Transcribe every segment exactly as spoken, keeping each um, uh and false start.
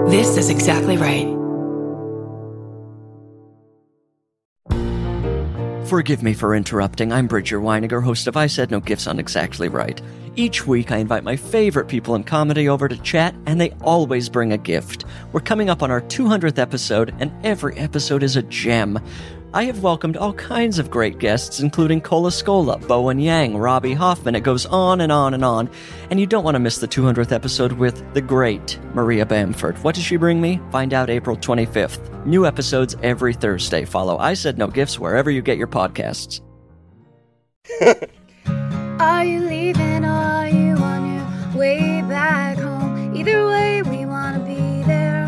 This is exactly right. Forgive me for interrupting. I'm Bridger Weiniger, host of I Said No Gifts on Exactly Right. Each week, I invite my favorite people in comedy over to chat, and they always bring a gift. We're coming up on our two hundredth episode, and every episode is a gem. I have welcomed all kinds of great guests, including Cola Scola, Bowen Yang, Robbie Hoffman. It goes on and on and on. And you don't want to miss the two hundredth episode with the great Maria Bamford. What does she bring me? Find out April twenty-fifth. New episodes every Thursday. Follow I Said No Gifts wherever you get your podcasts. Are you leaving or are you on your way back home? Either way, we want to be there.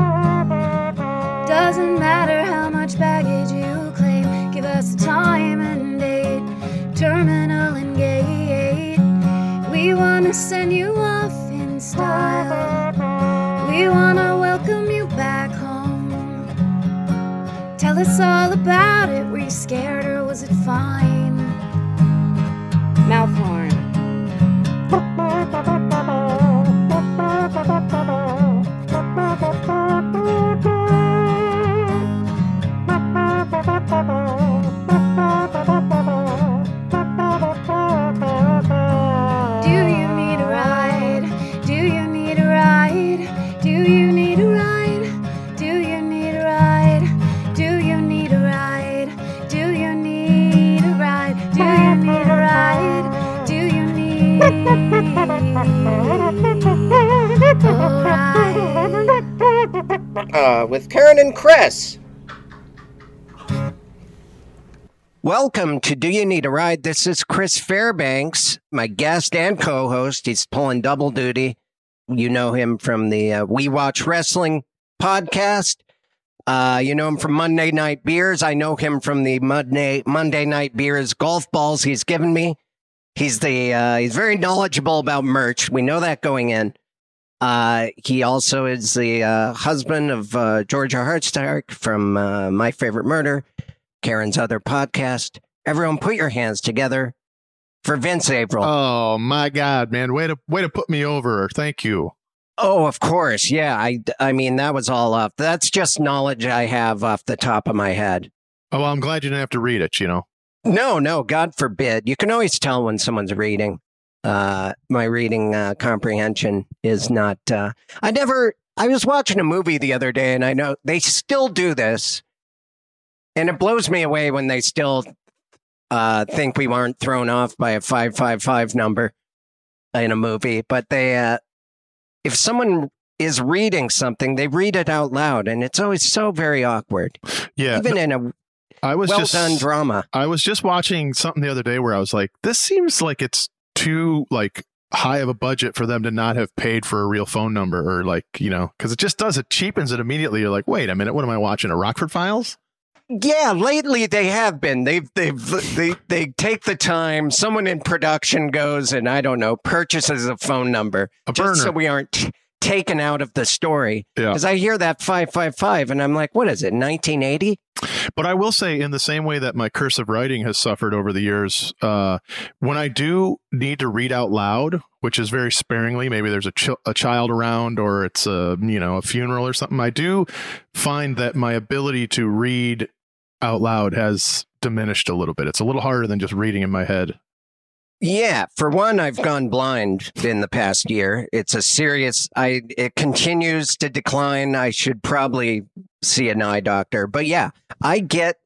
Doesn't matter how much baggage you claim. Give us a time and date, terminal and gate. We want to send you off in style. We want to welcome you back home. Tell us all about it. Were you scared or was it fine? Mouth horn. Uh, with Karen and Chris. Welcome to Do You Need a Ride? This is Chris Fairbanks, my guest and co-host. He's pulling double duty. You know him from the uh, We Watch Wrestling podcast. Uh, you know him from Monday Night Beers. I know him from the Monday Monday Night Beers golf balls he's given me. He's the uh, he's very knowledgeable about merch. We know that going in. Uh, he also is the uh, husband of uh, Georgia Hardstark from uh, My Favorite Murder, Karen's other podcast. Everyone, put your hands together for Vince April. Oh my God, man! Way to way to put me over. Thank you. Oh, of course, yeah. I I mean that was all off. That's just knowledge I have off the top of my head. Oh, well, I'm glad you didn't have to read it. You know. No, no, God forbid. You can always tell when someone's reading. Uh, my reading uh, comprehension is not. Uh, I never. I was watching a movie the other day, and I know they still do this, and it blows me away when they still uh, think we weren't thrown off by a five five five number in a movie. But they, uh, if someone is reading something, they read it out loud, and it's always so very awkward. Yeah, even no, in a I was well just, done drama. I was just watching something the other day where I was like, this seems like it's too like high of a budget for them to not have paid for a real phone number, or like, you know, because it just does, it cheapens it immediately. You're like, wait a minute, what am I watching, a Rockford Files? Yeah, lately they have been. They've they've they they take the time. Someone in production goes and I don't know purchases a phone number a just burner. So we aren't t- taken out of the story. Yeah, because I hear that five five five and I'm like, what is it, nineteen eighty? But I will say, in the same way that my cursive writing has suffered over the years, uh, when I do need to read out loud, which is very sparingly, maybe there's a, ch- a child around or it's a, you know, a funeral or something, I do find that my ability to read out loud has diminished a little bit. It's a little harder than just reading in my head. Yeah, for one, I've gone blind in the past year. It's a serious, I, it continues to decline. I should probably see an eye doctor, but yeah, I get,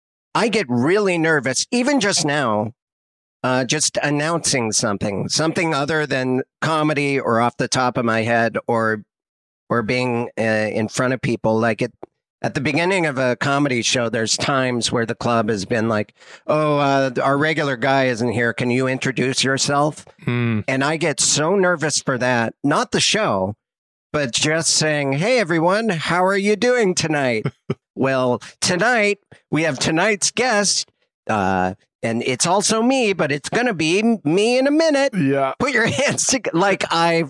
I get really nervous, even just now, uh, just announcing something, something other than comedy or off the top of my head or, or being uh, in front of people. Like it, at the beginning of a comedy show, there's times where the club has been like, oh, uh, our regular guy isn't here. Can you introduce yourself? Mm. And I get so nervous for that. Not the show, but just saying, hey, everyone, how are you doing tonight? Well, tonight we have tonight's guest. Uh, and it's also me, but it's going to be me in a minute. Yeah. Put your hands together. Like I...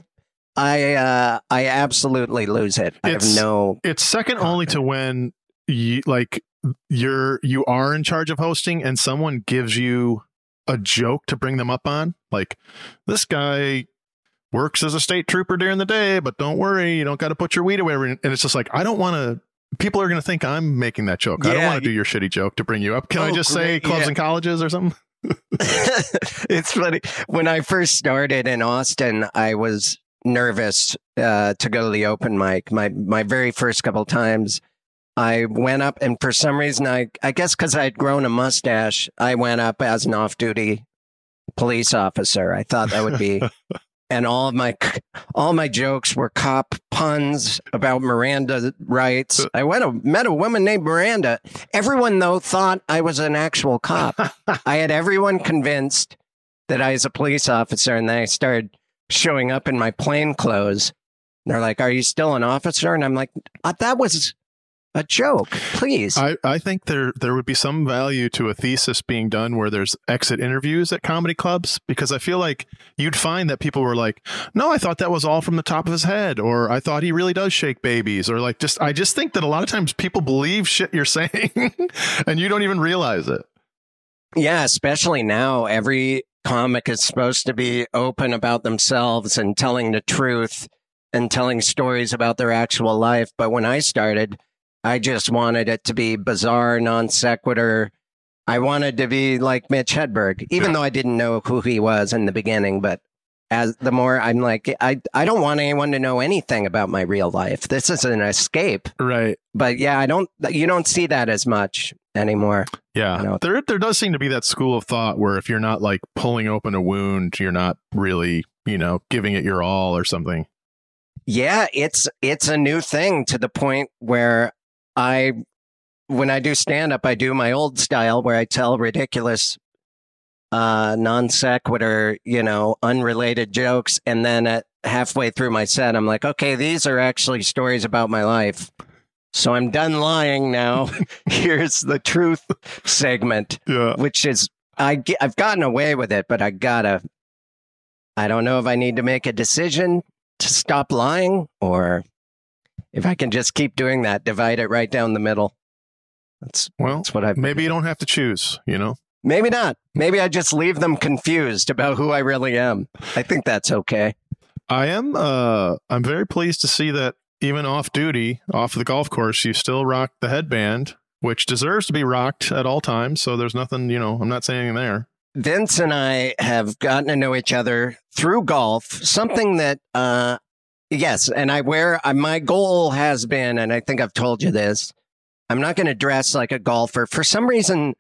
I uh, I absolutely lose it. I it's, have no. It's second only to when you like you're you are in charge of hosting and someone gives you a joke to bring them up on. Like, this guy works as a state trooper during the day, but don't worry, you don't got to put your weed away. And it's just like, I don't want to, people are going to think I'm making that joke. Yeah, I don't want to do your shitty joke to bring you up. Can oh, I just great. say clubs yeah. and colleges or something? It's funny. When I first started in Austin, I was nervous uh, to go to the open mic. My, my very first couple times, I went up, and for some reason, I, I guess because I'd grown a mustache, I went up as an off-duty police officer. I thought that would be, and all of my all my jokes were cop puns about Miranda rights. I went a, met a woman named Miranda. Everyone though thought I was an actual cop. I had everyone convinced that I was a police officer, and then I started showing up in my plain clothes. And they're like, "Are you still an officer?" And I'm like, "That was a joke, please." I, I think there there would be some value to a thesis being done where there's exit interviews at comedy clubs, because I feel like you'd find that people were like, no, I thought that was all from the top of his head, or I thought he really does shake babies, or like just I just think that a lot of times people believe shit you're saying and you don't even realize it. Yeah, especially now, every comic is supposed to be open about themselves and telling the truth and telling stories about their actual life. But when I started, I just wanted it to be bizarre, non sequitur. I wanted to be like Mitch Hedberg, even yeah. though I didn't know who he was in the beginning. But as the more I'm like, I, I don't want anyone to know anything about my real life. This is an escape. Right. But yeah, I don't, you don't see that as much anymore. Yeah. You know? There, there does seem to be that school of thought where if you're not like pulling open a wound, you're not really, you know, giving it your all or something. Yeah. It's, it's a new thing to the point where I, when I do stand up, I do my old style where I tell ridiculous, uh, non sequitur, you know, unrelated jokes. And then at halfway through my set, I'm like, okay, these are actually stories about my life. So I'm done lying now. Here's the truth segment, yeah. which is, I, I've gotten away with it, but I gotta, I don't know if I need to make a decision to stop lying, or if I can just keep doing that, divide it right down the middle. That's, well, that's what I maybe you don't have to choose, you know? Maybe not. Maybe I just leave them confused about who I really am. I think that's okay. I am, uh, I'm very pleased to see that even off duty, off the golf course, you still rock the headband, which deserves to be rocked at all times. So there's nothing, you know, I'm not saying anything there. Vince and I have gotten to know each other through golf, something that, uh, yes, and I wear, uh, my goal has been, and I think I've told you this, I'm not going to dress like a golfer. For some reason,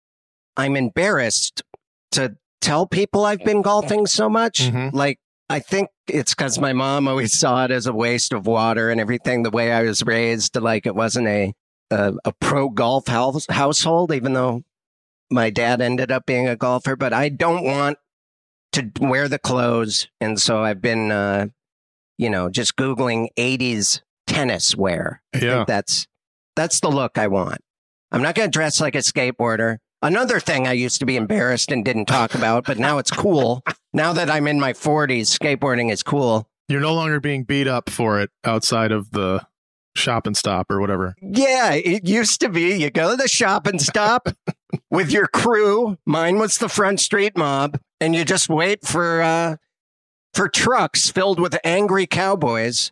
I'm embarrassed to tell people I've been golfing so much. Mm-hmm. Like, I think it's because my mom always saw it as a waste of water and everything, the way I was raised, like it wasn't a, a, a pro golf house, household, even though my dad ended up being a golfer. But I don't want to wear the clothes. And so I've been, uh, you know, just Googling eighties tennis wear. I yeah. think that's, that's the look I want. I'm not going to dress like a skateboarder. Another thing I used to be embarrassed and didn't talk about, but now it's cool. Now that I'm in my forties, skateboarding is cool. You're no longer being beat up for it outside of the shop and stop or whatever. Yeah, it used to be. You go to the shop and stop with your crew. Mine was the Front Street Mob. And you just wait for uh, for trucks filled with angry cowboys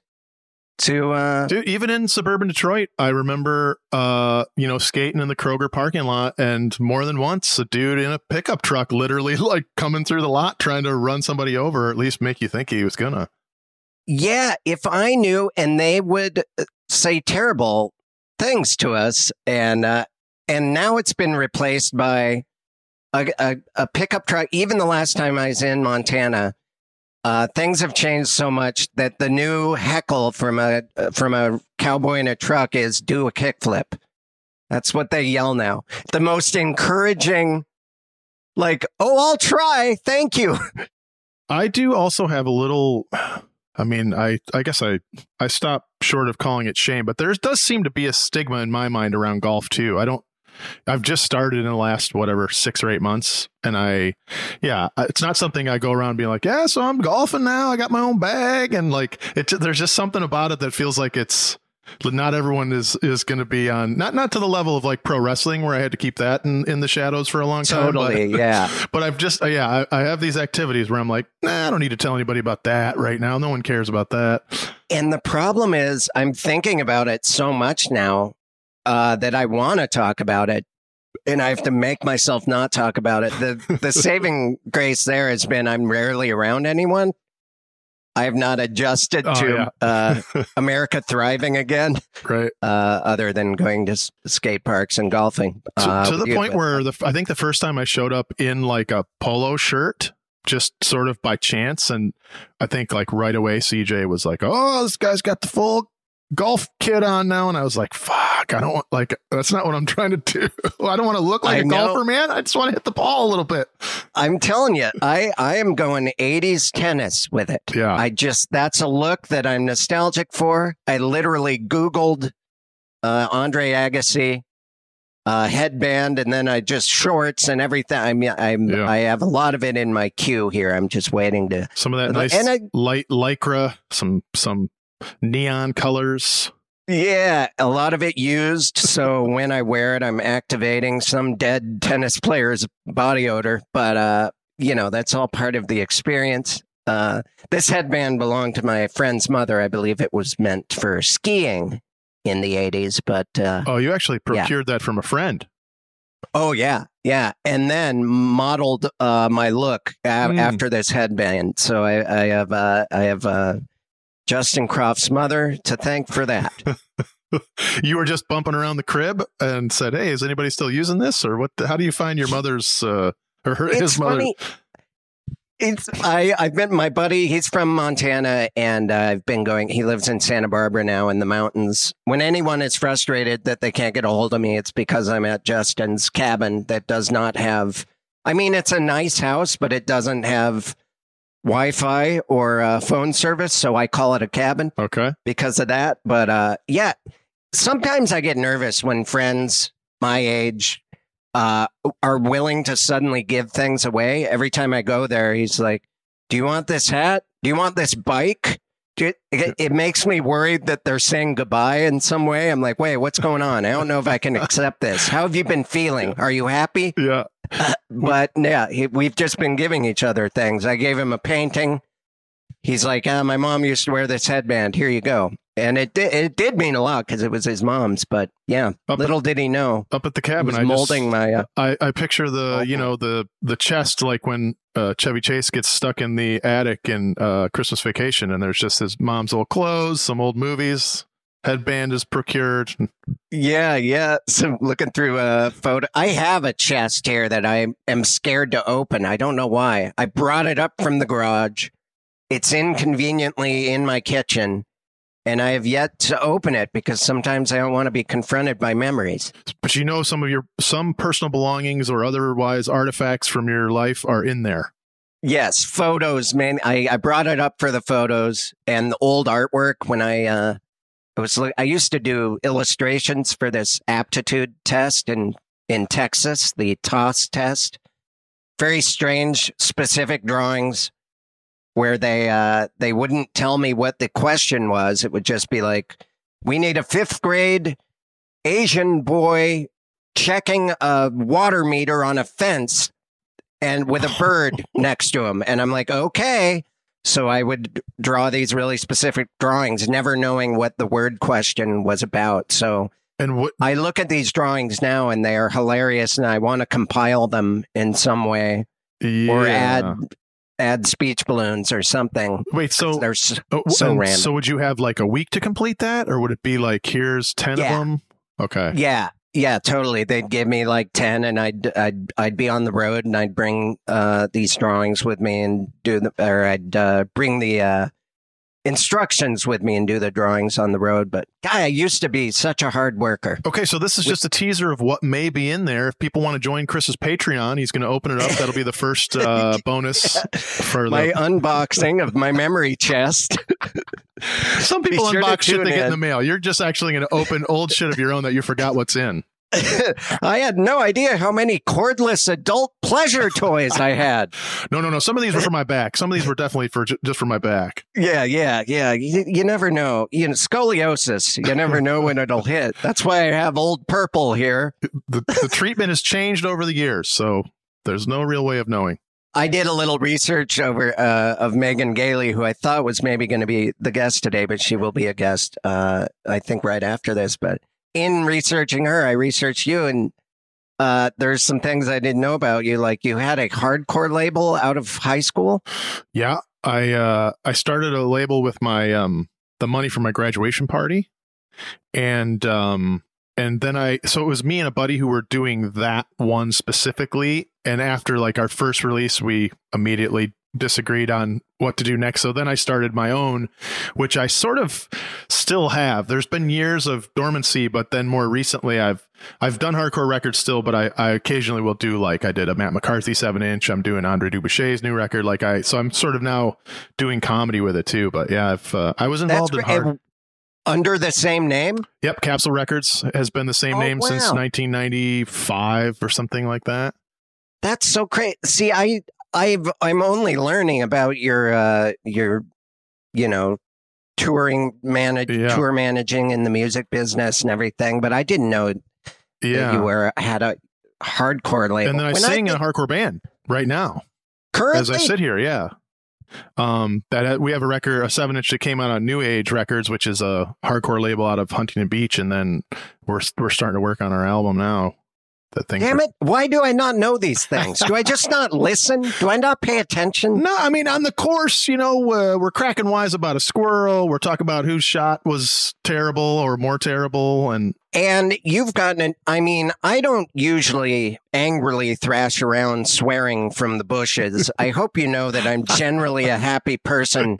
to... Uh... Dude, even in suburban Detroit, I remember, uh, you know, skating in the Kroger parking lot, and more than once, a dude in a pickup truck literally like coming through the lot trying to run somebody over, or at least make you think he was gonna. Yeah, if I knew, and they would say terrible things to us, and uh, and now it's been replaced by a, a, a pickup truck. Even the last time I was in Montana, uh, things have changed so much that the new heckle from a from a cowboy in a truck is "do a kickflip." That's what they yell now. The most encouraging, like, "Oh, I'll try, thank you." I do also have a little. I mean, I, I guess I, I stop short of calling it shame, but there does seem to be a stigma in my mind around golf too. I don't, I've just started in the last, whatever, six or eight months. And I, yeah, it's not something I go around being like, yeah, so I'm golfing now. I got my own bag. And like, it, there's just something about it that feels like it's, not everyone is is going to be on not not to the level of like pro wrestling where I had to keep that in, in the shadows for a long time. Totally, but, yeah. But I've just yeah, I, I have these activities where I'm like, nah, I don't need to tell anybody about that right now. No one cares about that. And the problem is, I'm thinking about it so much now uh, that I want to talk about it, and I have to make myself not talk about it. The the saving grace there has been I'm rarely around anyone. I have not adjusted oh, to yeah. uh, America thriving again, right? Uh, other than going to s- skate parks and golfing. To, uh, to the you, point but, where the I think the first time I showed up in like a polo shirt, just sort of by chance, and I think like right away C J was like, "Oh, this guy's got the full golf kit on now," and I was like, "Fuck, I don't want like that's not what I'm trying to do. I don't want to look like I a know. golfer, man. I just want to hit the ball a little bit." I'm telling you, I, I am going eighties tennis with it. Yeah. I just, that's a look that I'm nostalgic for. I literally Googled uh, Andre Agassi uh, headband, and then I just shorts and everything. I mean, I'm, Yeah. I have a lot of it in my queue here. I'm just waiting to. Some of that nice And I- light lycra, some some neon colors. Yeah, a lot of it used. So when I wear it, I'm activating some dead tennis player's body odor. But, uh, you know, that's all part of the experience. Uh, this headband belonged to my friend's mother. I believe it was meant for skiing in the eighties. But, uh, Oh, you actually procured that from a friend. oh, yeah, yeah. And then modeled uh, my look a- Mm. after this headband. So I, I have, uh, I have, uh, Justin Croft's mother to thank for that. You were just bumping around the crib and said, "Hey, is anybody still using this?" Or what? The, how do you find your mother's uh, or her, It's his mother? funny. It's I I've met my buddy. He's from Montana, and uh, I've been going. He lives in Santa Barbara now in the mountains. When anyone is frustrated that they can't get a hold of me, it's because I'm at Justin's cabin that does not have. I mean, it's a nice house, but it doesn't have Wi-Fi or uh, phone service, so I call it a cabin Okay. because of that. But uh, yeah, sometimes I get nervous when friends my age uh, are willing to suddenly give things away. Every time I go there, he's like, "Do you want this hat? Do you want this bike?" Do you- It, it makes me worried that they're saying goodbye in some way. I'm like, wait, what's going on? I don't know if I can accept this. How have you been feeling? Are you happy? Yeah. But yeah, he, we've just been giving each other things. I gave him a painting. He's like, ah, my mom used to wear this headband. Here you go. And it did, it did mean a lot because it was his mom's. But yeah, Up little did he know. Up at the It cabin, was I molding just, my. Uh, I, I picture the you know the the chest like when uh, Chevy Chase gets stuck in the attic in uh, Christmas Vacation, and there's just his mom's old clothes, some old movies. Headband is procured. yeah, yeah. So looking through a photo, I have a chest here that I am scared to open. I don't know why. I brought it up from the garage. It's inconveniently in my kitchen. And I have yet to open it because sometimes I don't want to be confronted by memories. But you know, some of your some personal belongings or otherwise artifacts from your life are in there. Yes, photos, man. I, I brought it up for the photos and the old artwork when I uh it was I used to do illustrations for this aptitude test in in Texas, the TOS test. Very strange, specific drawings where they uh they wouldn't tell me what the question was. It would just be like, we need a fifth grade Asian boy checking a water meter on a fence and with a bird next to him. And I'm like, okay. So I would draw these really specific drawings, never knowing what the word question was about. So And what I look at these drawings now and they are hilarious and I want to compile them in some way yeah. or add add speech balloons or something. Wait, so They're s- oh, so and random. so would you have like a week to complete that, or would it be like here's ten Yeah. of them? Okay. Yeah, yeah, totally. They'd give me like ten, and I'd I'd I'd be on the road, and I'd bring uh, these drawings with me and do the, or I'd uh, bring the uh, instructions with me and do the drawings on the road. But guy, I used to be such a hard worker. Okay, so this is just a teaser of what may be in there. If people want to join Chris's Patreon, he's going to open it up. That'll be the first uh, bonus for My the. unboxing of my memory chest. Some people be sure to unbox shit tune they get in in. the mail. You're just actually going to open old shit of your own that you forgot what's in. I had no idea how many cordless adult pleasure toys I had. No, no, no. Some of these were for my back. Some of these were definitely for ju- just for my back. Yeah, yeah, yeah. You, you never know. You know, scoliosis. You never know when it'll hit. That's why I have Old Purple here. The, the treatment has changed over the years, so there's no real way of knowing. I did a little research over uh, of Megan Gailey, who I thought was maybe going to be the guest today, but she will be a guest, uh, I think, right after this. But in researching her, I researched you, and uh, there's some things I didn't know about you. Like you had a hardcore label out of high school. Yeah, I uh, I started a label with my um, the money from my graduation party, and um, and then I so it was me and a buddy who were doing that one specifically. And after like our first release, we immediately disagreed on what to do next. So then I started my own, which I sort of still have. There's been years of dormancy, but then more recently I've I've done hardcore records still, but I, I occasionally will do like I did a Matt McCarthy seven inch. I'm doing Andre Dubuchet's new record. Like I so I'm sort of now doing comedy with it too. But yeah, I've uh, I was involved That's in hard. Under the same name? Yep, Capsule Records has been the same Oh, name wow. since nineteen ninety-five or something like that. That's so crazy. See, I I've I'm only learning about your uh your you know touring manage Yeah. tour managing in the music business and everything, but I didn't know that Yeah. you were had a hardcore label. And then I When sing in a think- hardcore band right now currently. as I sit here. Yeah. Um, that we have a record, a seven inch that came out on New Age Records, which is a hardcore label out of Huntington Beach. And then we're, we're starting to work on our album now. That thing. Damn it! Why do I not know these things? Do I just not listen? Do I not pay attention? No, I mean, on the course, you know, uh, we're cracking wise about a squirrel. We're talking about whose shot was terrible or more terrible. And And you've gotten an, I mean, I don't usually angrily thrash around swearing from the bushes. I hope you know that I'm generally a happy person.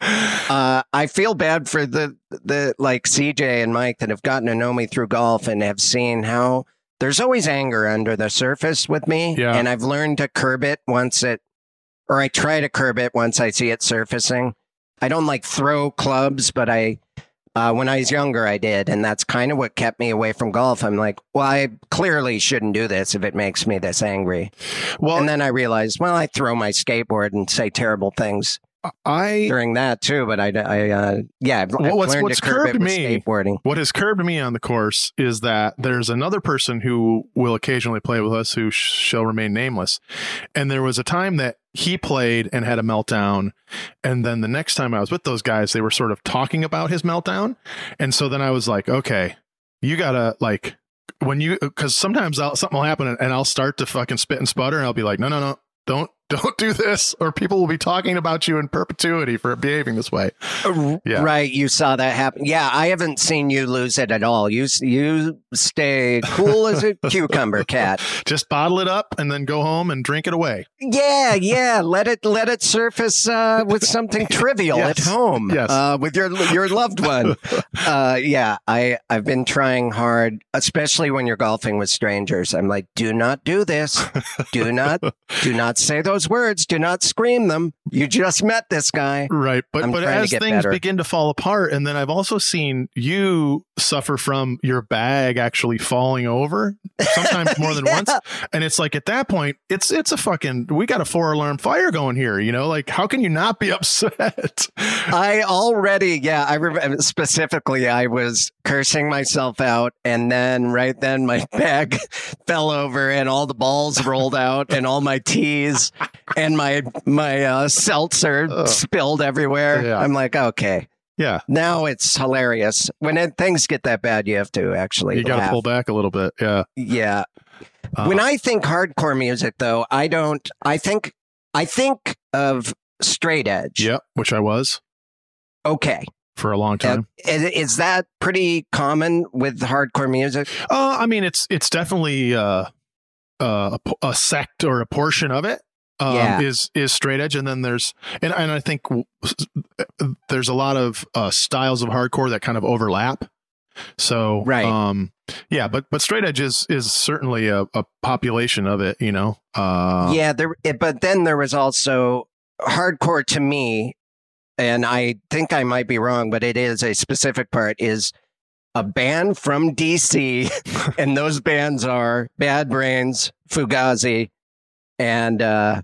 Uh, I feel bad for the, the like C J and Mike that have gotten to know me through golf and have seen how there's always anger under the surface with me. Yeah. And I've learned to curb it once it, or I try to curb it once I see it surfacing. I don't like throw clubs, but I, Uh, when I was younger, I did, and that's kind of what kept me away from golf. I'm like, well, I clearly shouldn't do this if it makes me this angry. well, And then I realized, well, I throw my skateboard and say terrible things I, during that too. But I, I uh, yeah, I've, I've Well, what's- learned what's to curb it curbed with me- skateboarding. what has curbed me on the course is that there's another person who will occasionally play with us who sh- shall remain nameless. And there was a time that he played and had a meltdown. And then the next time I was with those guys, they were sort of talking about his meltdown. And so then I was like, okay, you gotta like when you, cause sometimes I'll, something will happen and I'll start to fucking spit and sputter and I'll be like, no, no, no, don't, don't do this, or people will be talking about you in perpetuity for behaving this way. Yeah. Right, you saw that happen. Yeah, I haven't seen you lose it at all. You you stay cool as a cucumber cat. Just bottle it up and then go home and drink it away. Yeah, yeah. Let it let it surface uh, with something trivial Yes. at home. Yes. uh, with your your loved one. Uh, yeah, I I've been trying hard, especially when you're golfing with strangers. I'm like, do not do this. Do not do not say those words. Do not scream them. You just met this guy. Right. But I'm but trying to as get things better. begin to fall apart, and then I've also seen you suffer from your bag actually falling over, sometimes more than Yeah. once. And it's like at that point, it's it's a fucking we got a four alarm fire going here, you know? Like how can you not be upset? I already, yeah, I remember specifically, I was cursing myself out, and then right then my bag fell over, and all the balls rolled out, and all my teas and my my uh, seltzer Ugh. spilled everywhere. Yeah. I'm like, okay, Yeah. now it's hilarious. When it, things get that bad, you have to actually You got to laugh. pull back a little bit. Yeah. Yeah. Uh, When I think hardcore music, though, I don't. I think I think of straight edge. Yep, which I was Okay. for a long time. Uh, is, is that pretty common with hardcore music? Uh, I mean, it's it's definitely uh, uh, a, p- a sect or a portion of it um, Yeah. is is straight edge, and then there's and and I think w- there's a lot of uh, styles of hardcore that kind of overlap. So Right. um, yeah, but but straight edge is is certainly a, a population of it, you know. Uh, yeah, there. It, but then there was also hardcore to me, and I think I might be wrong, but it is a specific part. Is a band from D C, and those bands are Bad Brains, Fugazi, and uh,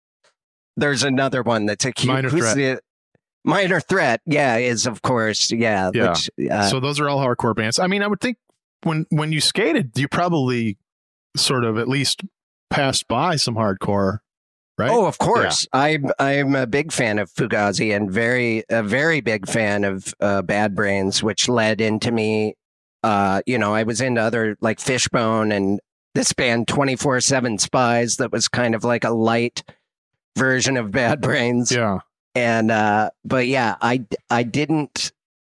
there's another one that's a cute, Minor Threat. The, Minor Threat, yeah, is of course, yeah. Yeah. Which, uh, so those are all hardcore bands. I mean, I would think when when you skated, you probably sort of at least passed by some hardcore, right? Oh, of course. Yeah. I'm I'm a big fan of Fugazi and very a very big fan of uh, Bad Brains, which led into me. Uh, you know, I was into other like Fishbone and this band twenty-four seven Spies that was kind of like a light version of Bad Brains. Yeah. And uh, but yeah, I I didn't.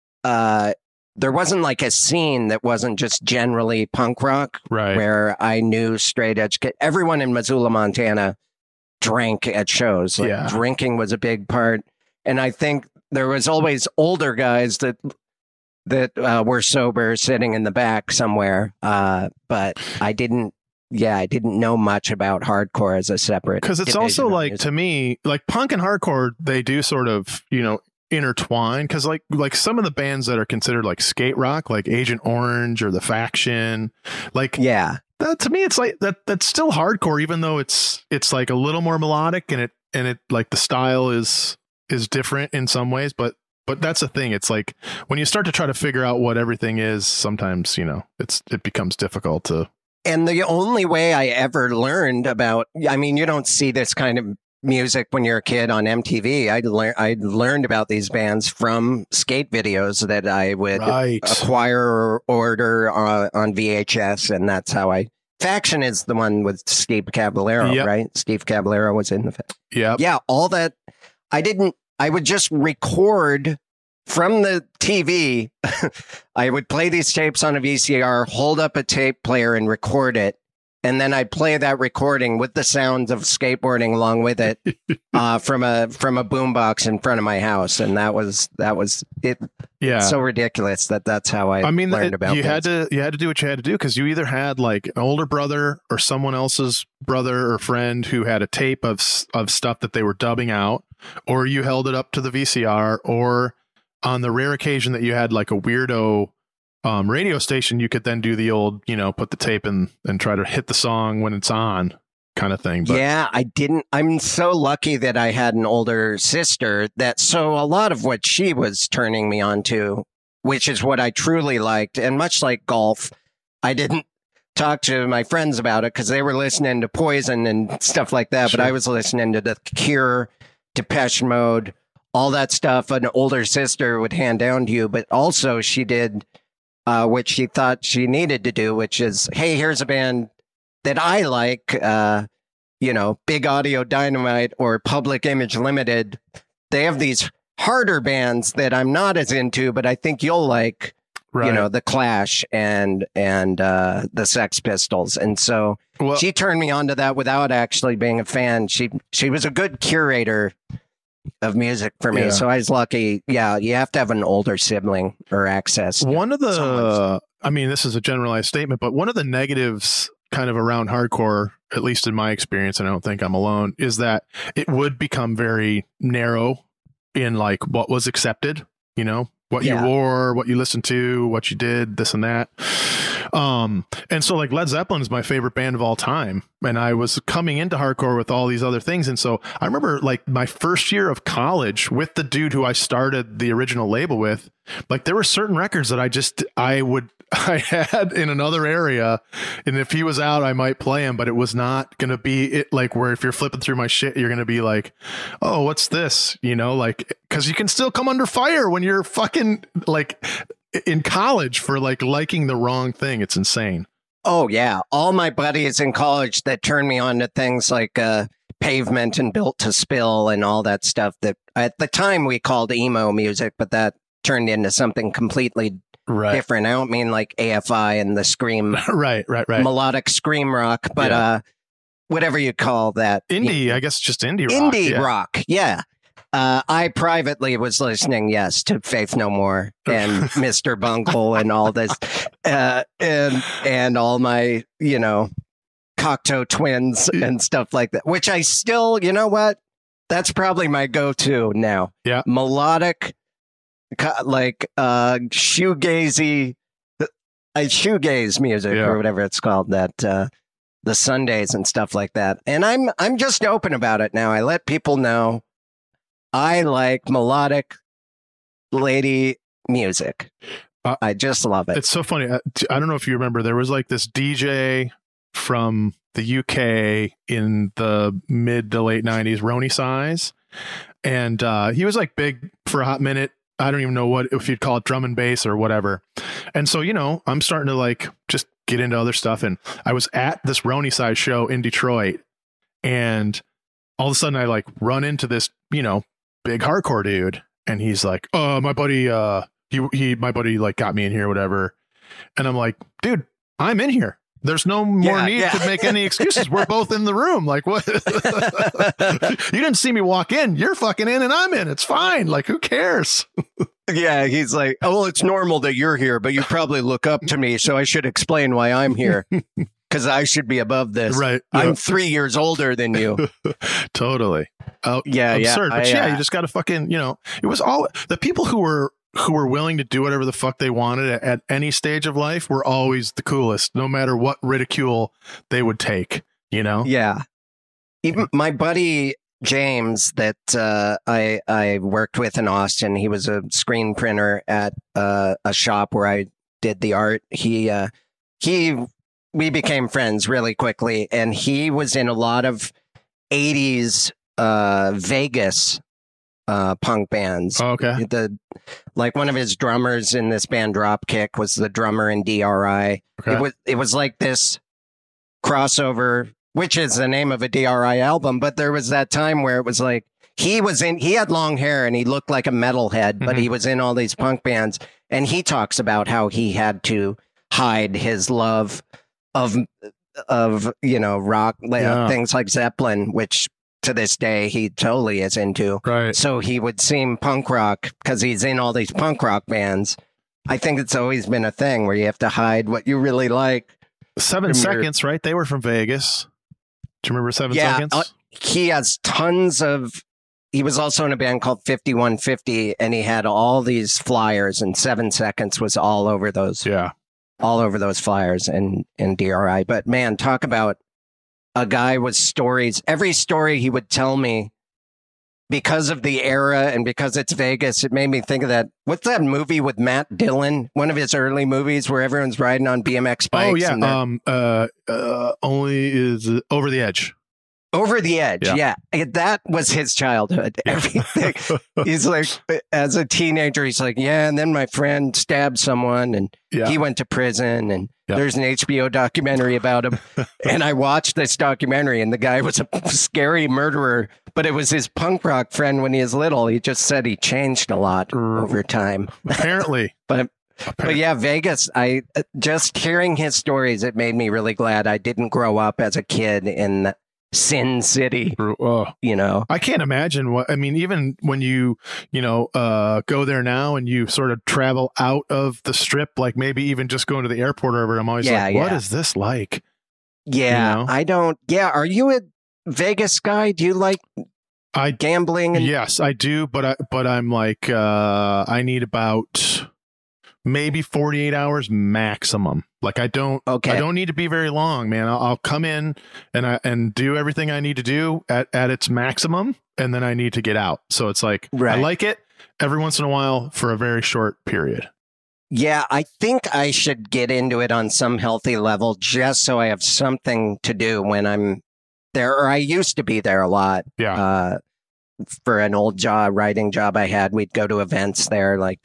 Uh, there wasn't like a scene that wasn't just generally punk rock, right? Where I knew straight edge. Everyone in Missoula, Montana, drank at shows. Like, yeah, drinking was a big part, and I think there was always older guys that that uh, were sober sitting in the back somewhere. Uh, but I didn't. Yeah, I didn't know much about hardcore as a separate. Because it's also like, music. To me, like punk and hardcore, they do sort of, you know, intertwine. Because like like some of the bands that are considered like skate rock, like Agent Orange or The Faction, like yeah, that to me, it's like that that's still hardcore, even though it's it's like a little more melodic and it and it like the style is is different in some ways, but. But that's the thing. It's like when you start to try to figure out what everything is, sometimes, you know, it's it becomes difficult to. And the only way I ever learned about, I mean, you don't see this kind of music when you're a kid on M T V. I learned I learned about these bands from skate videos that I would right. acquire or order uh, on V H S, and that's how I. Faction is the one with Steve Caballero, yep. right? Steve Caballero was in the. Yeah, yeah, all that. I didn't. I would just record from the T V. I would play these tapes on a V C R, hold up a tape player and record it. And then I'd play that recording with the sounds of skateboarding along with it uh, from a from a boombox in front of my house. And that was that was it. Yeah, so ridiculous that that's how I, I mean, learned it, about you this. had to you had to do what you had to do because you either had like an older brother or someone else's brother or friend who had a tape of of stuff that they were dubbing out, or you held it up to the V C R, or on the rare occasion that you had like a weirdo um, radio station, you could then do the old, you know, put the tape in and try to hit the song when it's on kind of thing. But yeah, I didn't. I'm so lucky that I had an older sister that so a lot of what she was turning me on to, which is what I truly liked. And much like golf, I didn't talk to my friends about it because they were listening to Poison and stuff like that. Sure. But I was listening to The Cure, Depeche Mode, all that stuff an older sister would hand down to you. But also she did uh, what she thought she needed to do, which is, hey, here's a band that I like, uh, you know, Big Audio Dynamite or Public Image Limited. They have these harder bands that I'm not as into, but I think you'll like, right. you know, The Clash and and uh, the Sex Pistols. And so well, she turned me on to that without actually being a fan. She she was a good curator of music for me. Yeah. So I was lucky. Yeah, you have to have an older sibling or access. One of the, songs. I mean, this is a generalized statement, but one of the negatives kind of around hardcore, at least in my experience, and I don't think I'm alone, is that it would become very narrow in like what was accepted, you know, what yeah. you wore, what you listened to, what you did, this and that. Um, and so like Led Zeppelin is my favorite band of all time. And I was coming into hardcore with all these other things. And so I remember like my first year of college with the dude who I started the original label with, like there were certain records that I just, I would, I had in another area, and if he was out, I might play him, but it was not going to be it like where if you're flipping through my shit, you're going to be like, oh, what's this? You know, like, cause you can still come under fire when you're fucking like in college for like liking the wrong thing. It's insane. Oh yeah. All my buddies in college that turned me on to things like, uh, Pavement and Built to Spill and all that stuff that at the time we called emo music, but that turned into something completely right. different. I don't mean like A F I and the scream, right, right, right, melodic scream rock, but yeah. uh, whatever you call that, indie. You, I guess just indie rock. Indie yeah. rock, yeah. Uh, I privately was listening, yes, to Faith No More and Mister Bungle and all this, uh, and and all my, you know, Cocteau Twins and stuff like that. Which I still, you know what? That's probably my go-to now. Yeah, melodic. Like uh shoegazy uh, shoegaze music Yeah. or whatever it's called, that uh, the Sundays and stuff like that. And I'm I'm just open about it now. I let people know I like melodic lady music. Uh, I just love it. It's so funny. I, I don't know if you remember, there was like this D J from the U K in the mid to late nineties, Roni Size. And uh, he was like big for a hot minute. I don't even know what, if you'd call it drum and bass or whatever. And so, you know, I'm starting to like just get into other stuff. And I was at this Roni Size show in Detroit, and all of a sudden I like run into this, you know, big hardcore dude. And he's like, oh, my buddy, uh, he, he, my buddy like got me in here, whatever. And I'm like, dude, I'm in here. There's no more Yeah, need yeah. to make any excuses. We're both in the room. Like, what? You didn't see me walk in. You're fucking in and I'm in. It's fine. Like, who cares? Yeah, he's like, oh, well, it's normal that you're here, but you probably look up to me, so I should explain why I'm here, because I should be above this. Right. I'm Yeah. three years older than you. Totally. Uh, Yeah, yeah, absurd. But I, yeah, uh, you just got to fucking, you know, it was all the people who were who were willing to do whatever the fuck they wanted at, at any stage of life were always the coolest, no matter what ridicule they would take, you know? Yeah. Even my buddy James that uh, I I worked with in Austin, he was a screen printer at uh, a shop where I did the art. He uh, he we became friends really quickly, and he was in a lot of eighties uh, Vegas uh, punk bands. Oh, okay. The like one of his drummers in this band Dropkick was the drummer in D R I. Okay. It was it was like this crossover, which is the name of a D R I album, but there was that time where it was like he was in he had long hair and he looked like a metalhead, but Mhm. he was in all these punk bands, and he talks about how he had to hide his love of of you know rock Yeah. things like Zeppelin, which to this day he totally is into. Right. So he would seem punk rock because he's in all these punk rock bands. I think it's always been a thing where you have to hide what you really like. Seven Remember- Seconds, right? They were from Vegas. Do you remember Seven Yeah, Seconds? uh, He has tons of. He was also in a band called fifty-one fifty, and he had all these flyers, and Seven Seconds was all over those, yeah. all over those flyers in in D R I. But man, talk about a guy with stories. Every story he would tell me, because of the era and because it's Vegas, it made me think of that. What's that movie with Matt Dillon? One of his early movies where everyone's riding on B M X bikes. Oh yeah. and they're Um. Uh. Uh. Only is Over the Edge. over the edge. Yeah. Yeah. That was his childhood. Everything. He's like, as a teenager, he's like, yeah. And then my friend stabbed someone and Yeah. he went to prison, and Yeah. there's an H B O documentary about him. And I watched this documentary, and the guy was a scary murderer, but it was his punk rock friend when he was little. He just said he changed a lot over time. Apparently. But but yeah, Vegas, I just hearing his stories, it made me really glad I didn't grow up as a kid in Sin City, Oh. you know. I can't imagine what I mean. Even when you, you know, uh, go there now and you sort of travel out of the strip, like maybe even just going to the airport or whatever, I'm always Yeah, like, what yeah. is this like? Yeah, You know? I don't. Yeah, are you a Vegas guy? Do you like I gambling? And yes, I do, but I but I'm like, uh, I need about maybe forty-eight hours maximum. Like I don't, Okay. I don't need to be very long, man. I'll, I'll come in and I and do everything I need to do at at its maximum, and then I need to get out. So it's like Right. I like it every once in a while for a very short period. Yeah, I think I should get into it on some healthy level just so I have something to do when I'm there. Or I used to be there a lot. Yeah. Uh, for an old job, writing job I had, we'd go to events there, like,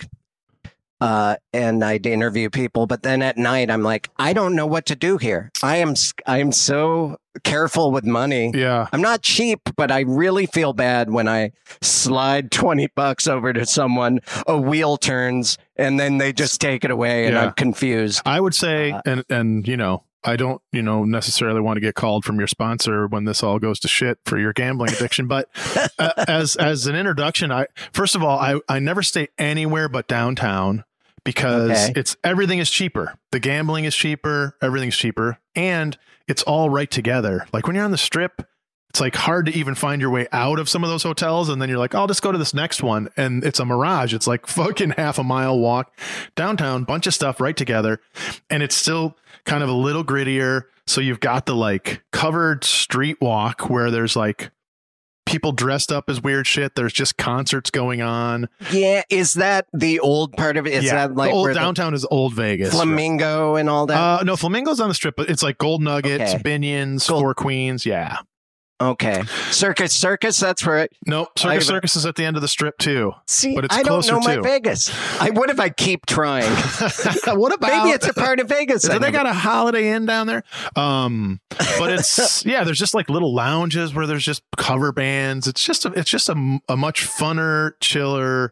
uh, and I'd interview people. But then at night, I'm like, I don't know what to do here. I am, s- I am so careful with money. Yeah. I'm not cheap, but I really feel bad when I slide twenty bucks over to someone, a wheel turns, and then they just take it away, and Yeah. I'm confused. I would say, Uh, and and you know, I don't, you know, necessarily want to get called from your sponsor when this all goes to shit for your gambling addiction. But uh, as as an introduction, I first of all, I I never stay anywhere but downtown because Okay. it's everything is cheaper. The gambling is cheaper, everything's cheaper, and it's all right together. Like when you're on the strip, it's like hard to even find your way out of some of those hotels. And then you're like, I'll just go to this next one. And it's a mirage. It's like fucking half a mile walk downtown, bunch of stuff right together. And it's still kind of a little grittier. So you've got the like covered street walk where there's like people dressed up as weird shit. There's just concerts going on. Yeah. Is that the old part of it? Is yeah, that like the old where downtown the is Old Vegas. Flamingo and all that? Uh, no, Flamingo's on the strip, but it's like Gold Nuggets, Okay. Binions, Gold- Four Queens. Yeah. Okay. Circus Circus, that's where it. Nope. Circus I've- Circus is at the end of the strip too. See, But it's I don't closer know my too. Vegas. I would if I keep trying. What about? Maybe it's a part of Vegas. So I they never- got a Holiday Inn down there. Um, but it's yeah, there's just like little lounges where there's just cover bands. It's just a, it's just a, a much funner, chiller,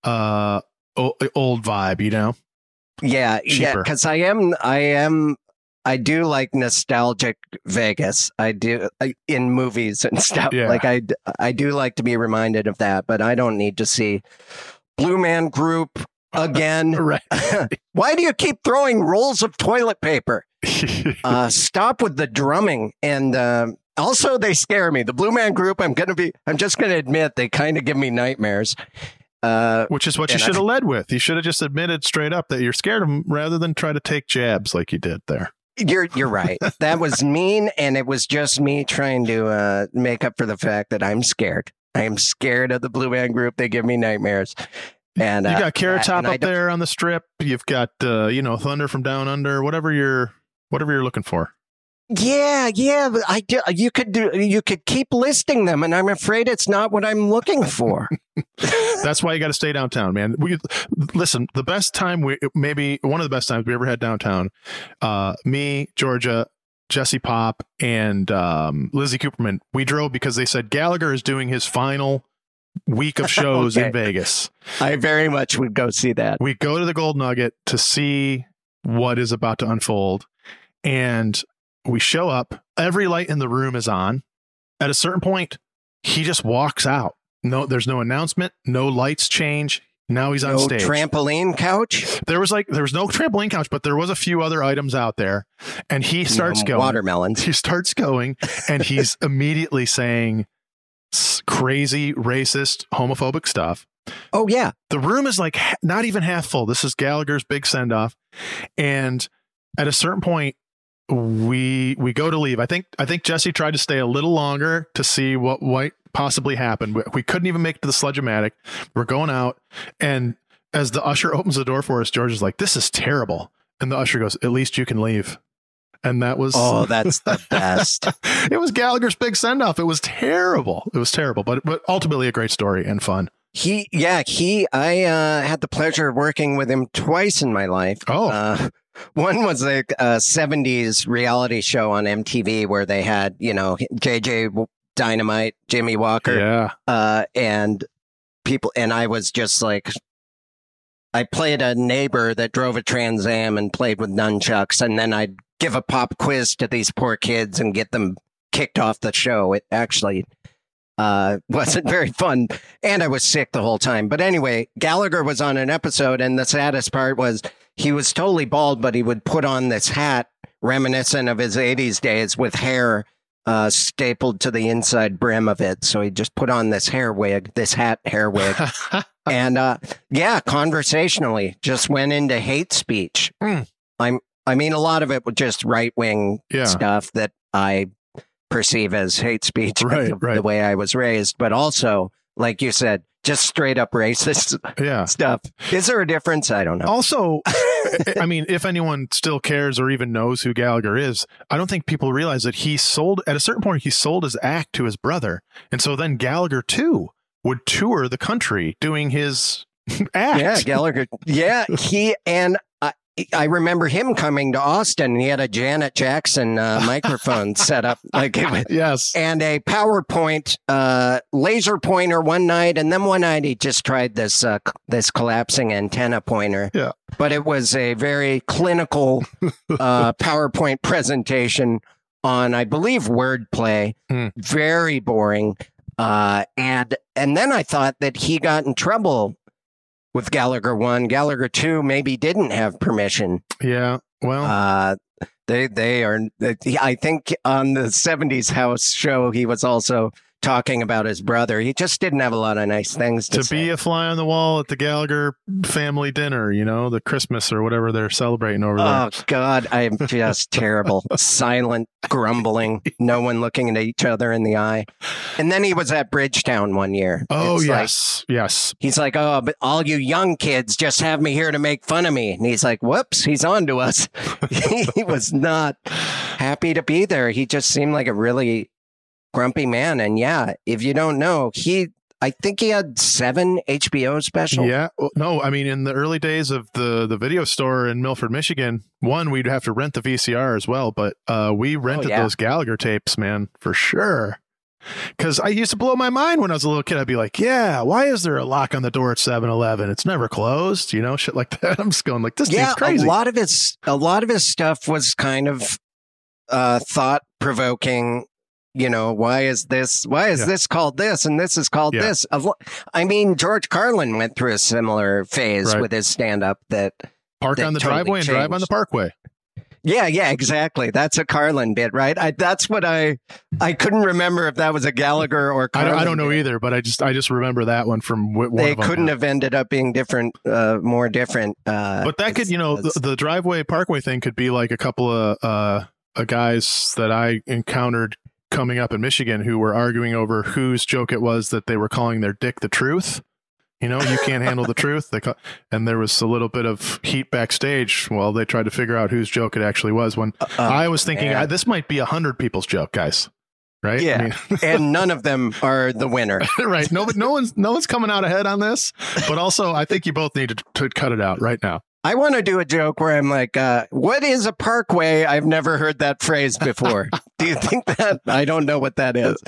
uh, o- old vibe, you know. Yeah, yeah, cheaper. because I am, I am, I do like nostalgic Vegas. I do I, in movies and stuff. Yeah. Like I, I do like to be reminded of that, but I don't need to see Blue Man Group again. Right. Why do you keep throwing rolls of toilet paper? Uh, stop with the drumming. And uh, also, they scare me. The Blue Man Group. I'm gonna be. I'm just gonna admit they kind of give me nightmares. Uh, Which is what you And should I- have led with. You should have just admitted straight up that you're scared of them rather than try to take jabs like you did there. You're you're right. That was mean, and it was just me trying to uh, make up for the fact that I'm scared. I am scared of the Blue Man Group. They give me nightmares. And You uh, got Carrot Top and I up don't- there on the strip. You've got uh, you know, Thunder from Down Under. Whatever you're, whatever you're looking for. Yeah, yeah. but I do, you could do. You could keep listing them, and I'm afraid it's not what I'm looking for. That's why you got to stay downtown, man. We listen. The best time we maybe one of the best times we ever had downtown. Uh, me, Georgia, Jesse Pop, and um, Lizzie Cooperman. We drove because they said Gallagher is doing his final week of shows Okay. in Vegas. I very much would go see that. We go to the Gold Nugget to see what is about to unfold, and we show up. Every light in the room is on. At a certain point, he just walks out. No, there's no announcement. No lights change. Now he's on No stage. trampoline couch. There was like there was no trampoline couch, but there was a few other items out there, and he starts No going. watermelons. He starts going, and he's immediately saying s- crazy, racist, homophobic stuff. Oh yeah. The room is like ha- not even half full. This is Gallagher's big send off, and at a certain point, we we go to leave. I think I think Jesse tried to stay a little longer to see what might possibly happen. We, we couldn't even make it to the Sludge-O-Matic. We're going out, and as the usher opens the door for us, George is like, "This is terrible," and the usher goes, "At least you can leave." And that was Oh, that's the best. it was Gallagher's big send off. It was terrible. It was terrible, but but ultimately a great story and fun. He, yeah, he, I uh, had the pleasure of working with him twice in my life. Oh. Uh, one was a, a seventies reality show on M T V where they had, you know, J J Dynamite, Jimmy Walker, Yeah. uh, and people, and I was just like, I played a neighbor that drove a Trans Am and played with nunchucks, and then I'd give a pop quiz to these poor kids and get them kicked off the show. It actually uh, wasn't very fun, and I was sick the whole time. But anyway, Gallagher was on an episode, and the saddest part was he was totally bald, but he would put on this hat reminiscent of his eighties days with hair uh, stapled to the inside brim of it. So he just put on this hair wig, this hat hair wig. And uh, yeah, conversationally, just went into hate speech. Mm. I'm, I mean, a lot of it was just right wing Yeah. stuff that I perceive as hate speech, Right, the, right. the way I was raised, but also, like you said, just straight up racist Yeah. stuff. Is there a difference? I don't know. Also, I mean, if anyone still cares or even knows who Gallagher is, I don't think people realize that he sold, at a certain point, he sold his act to his brother. And so then Gallagher, too, would tour the country doing his act. Yeah, Gallagher. Yeah, he and I, I remember him coming to Austin. And he had a Janet Jackson uh, microphone set up, like it was, Yes. and a PowerPoint uh, laser pointer one night, and then one night he just tried this uh, c- this collapsing antenna pointer. Yeah. But it was a very clinical uh, PowerPoint presentation on, I believe, wordplay. Hmm. Very boring. Uh, and and then I thought that he got in trouble with Gallagher one. Gallagher two maybe didn't have permission. Yeah. Well, Uh, They they are. I think on the seventies House show, he was also talking about his brother. He just didn't have a lot of nice things to, to say. be a fly on the wall at the Gallagher family dinner, you know, the Christmas or whatever they're celebrating over there. Oh, God, I am just terrible. Silent, grumbling, no one looking at each other in the eye. And then he was at Bridgetown one year. Oh, It's yes. like, yes. he's like, oh, but all you young kids just have me here to make fun of me. And he's like, whoops, he's on to us. He was not happy to be there. He just seemed like a really grumpy man. And yeah, if you don't know, he, I think he had seven H B O specials. Yeah. Well, no, I mean, in the early days of the, the video store in Milford, Michigan, one, we'd have to rent the V C R as well. But uh, we rented oh, yeah. those Gallagher tapes, man, for sure. Because I used to blow my mind when I was a little kid. I'd be like, yeah, why is there a lock on the door at seven eleven? It's never closed, you know, shit like that. I'm just going like, this yeah, dude's crazy. A lot of his, a lot of his stuff was kind of uh, thought provoking. You know, why is this, why is Yeah. this called this and this is called Yeah. this? I mean, George Carlin went through a similar phase Right. with his stand-up that, Park that on the totally driveway and drive on the changed. parkway. yeah, yeah, exactly. That's a Carlin bit, right? I, that's what I, I couldn't remember if that was a Gallagher or I Carlin don't, I don't know bit. either, but I just I just remember that one from w- one They of them. couldn't have ended up being different, uh, more different. Uh, But that could, it's- you know, the, it's- the driveway parkway thing could be like a couple of uh, uh, guys that I encountered coming up in Michigan who were arguing over whose joke it was that they were calling their dick the truth. You know, you can't handle the truth. They call, and there was a little bit of heat backstage while they tried to figure out whose joke it actually was. When uh, I was thinking, man. I, this might be a hundred people's joke, guys. Right? Yeah. I mean, and none of them are the winner. right. No, no one's no one's coming out ahead on this. But also, I think you both need to, to cut it out right now. I want to do a joke where I'm like, uh, what is a parkway? I've never heard that phrase before. Do you think that? I don't know what that is.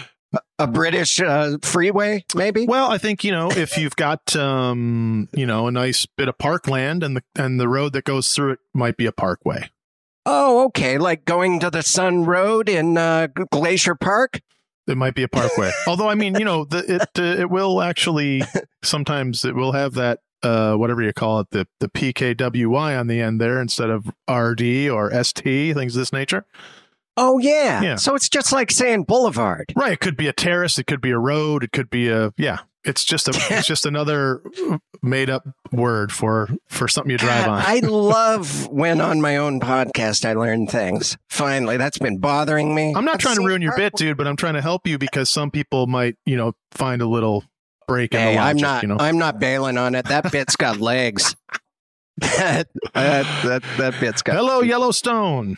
A British uh, freeway, maybe? Well, I think, you know, if you've got, um, you know, a nice bit of parkland and the and the road that goes through it might be a parkway. Oh, okay. Like going to the Sun Road in uh, Glacier Park? It might be a parkway. Although, I mean, you know, the, it uh, it will actually, sometimes it will have that, uh, whatever you call it, the, the P K W Y on the end there instead of R D or S T, things of this nature. Oh, yeah. Yeah. So it's just like saying boulevard. Right. It could be a terrace. It could be a road. It could be a, yeah. It's just a, it's just another made up word for, for something you drive God, on. I love when on my own podcast I learn things. Finally, that's been bothering me. I'm not I've trying to seen ruin your park- bit, dude, but I'm trying to help you because some people might, you know, find a little break in Hey, the logic, I'm not. you know. I'm not bailing on it. That bit's got legs. that, that that that bit's got. Hello, Yellowstone.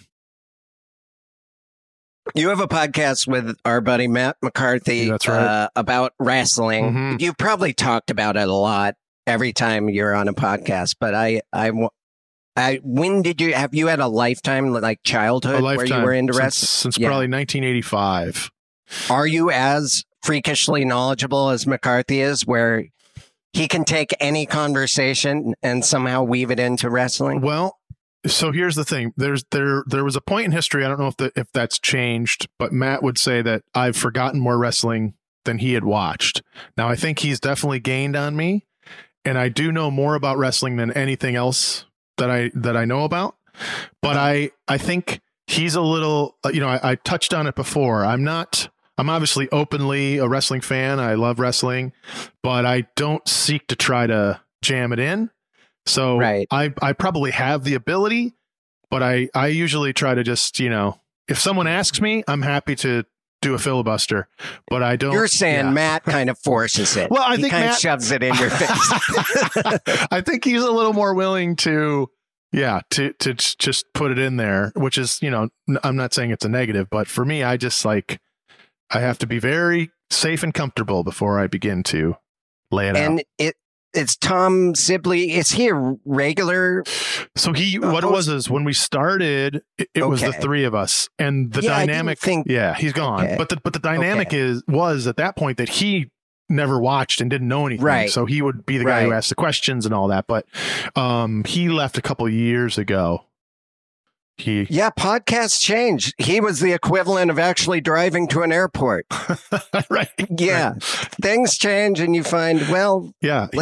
You have a podcast with our buddy Matt McCarthy. That's right. Uh, about wrestling. Mhm. You've probably talked about it a lot every time you're on a podcast. But I, I, wa- I, when did you have you had a lifetime like childhood A lifetime where you were into since, wrestling? since Yeah. probably nineteen eighty-five. Are you as freakishly knowledgeable as McCarthy is, where he can take any conversation and somehow weave it into wrestling? Well, so here's the thing. There's there there was a point in history. I don't know if the, if that's changed, but Matt would say that I've forgotten more wrestling than he had watched. Now I think he's definitely gained on me, and I do know more about wrestling than anything else that I that I know about. But I I think he's a little. You know, I, I touched on it before. I'm not. I'm obviously openly a wrestling fan. I love wrestling, but I don't seek to try to jam it in. So Right. I, I probably have the ability, but I, I usually try to just, you know, if someone asks me, I'm happy to do a filibuster, but I don't. You're saying yeah. Matt kind of forces it. Well, I he think kind Matt- of shoves it in your face. I think he's a little more willing to, yeah, to, to j- just put it in there, which is, you know, n- I'm not saying it's a negative, but for me, I just like, I have to be very safe and comfortable before I begin to lay it out. and it it's Tom Sibley. Is he a regular? So he, what it was is when we started, it, it was the Okay. three of us, and the Yeah, I didn't dynamic. think- yeah, he's gone. Okay. But the but the dynamic Okay. is was at that point that he never watched and didn't know anything, Right. so he would be the guy who Right. asked the questions and all that. But um, he left a couple years ago. He Yeah, podcasts change. He was the equivalent of actually driving to an airport. right, Yeah, things change, and you find, well, yeah. let's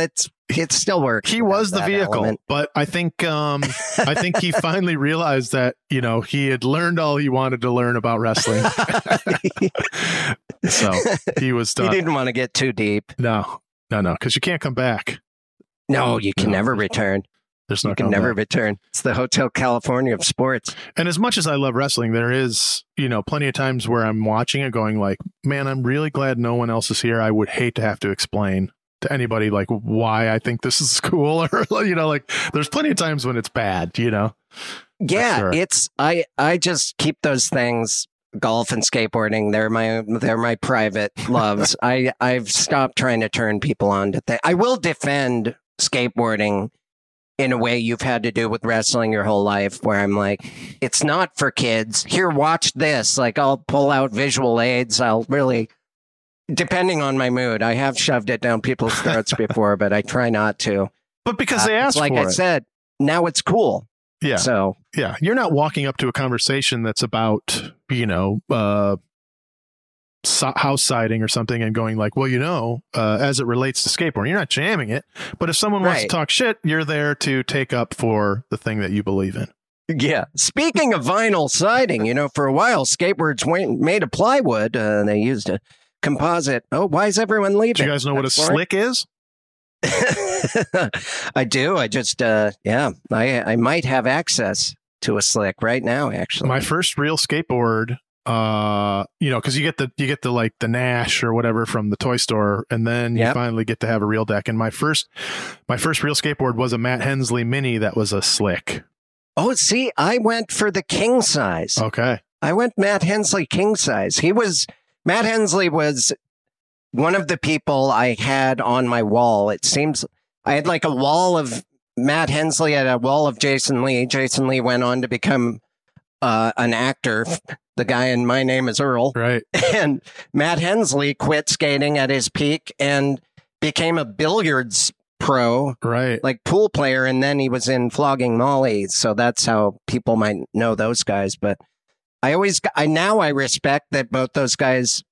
it still works. He was the that vehicle, element. but I think um, I think he finally realized that, you know, he had learned all he wanted to learn about wrestling. So he was done. He didn't want to get too deep. No, no, no, because you can't come back. No, you can No. never return. There's no You can coming never back. return. It's the Hotel California of sports. And as much as I love wrestling, there is, you know, plenty of times where I'm watching it going like, man, I'm really glad no one else is here. I would hate to have to explain to anybody like why I think this is cool, or, you know, like there's plenty of times when it's bad, you know? Yeah, Sure. it's I I just keep those things, golf and skateboarding. They're my they're my private loves. I I've stopped trying to turn people on to things. I will defend skateboarding in a way you've had to do with wrestling your whole life, where I'm like, it's not for kids. Here, watch this. Like, I'll pull out visual aids. I'll really, depending on my mood, I have shoved it down people's throats before, but I try not to. But because Uh, they it's asked like for I it. said, now it's cool. Yeah. So Yeah. You're not walking up to a conversation that's about, you know, uh, so- house siding or something and going like, well, you know, uh, as it relates to skateboarding, you're not jamming it. But if someone wants to Right. talk shit, you're there to take up for the thing that you believe in. yeah. Speaking of vinyl siding, you know, for a while, skateboards weren't made of plywood. Uh, they used a composite. Oh, why is everyone leaving? Do you guys know what a That's boring. slick is? I do. I just, uh, yeah, I I might have access to a slick right now, actually. My first real skateboard, uh, you know, because you get the you get the like the Nash or whatever from the toy store, and then you Yep. finally get to have a real deck. And my first my first real skateboard was a Matt Hensley Mini that was a slick. Oh, see, I went for the king size. Okay. I went Matt Hensley king size. He was, Matt Hensley was one of the people I had on my wall. It seems I had like a wall of Matt Hensley, had a wall of Jason Lee. Jason Lee went on to become uh, an actor, the guy in My Name is Earl. Right. And Matt Hensley quit skating at his peak and became a billiards pro, Right. like pool player. And then he was in Flogging Molly. So that's how people might know those guys. But I always, I now I respect that both those guys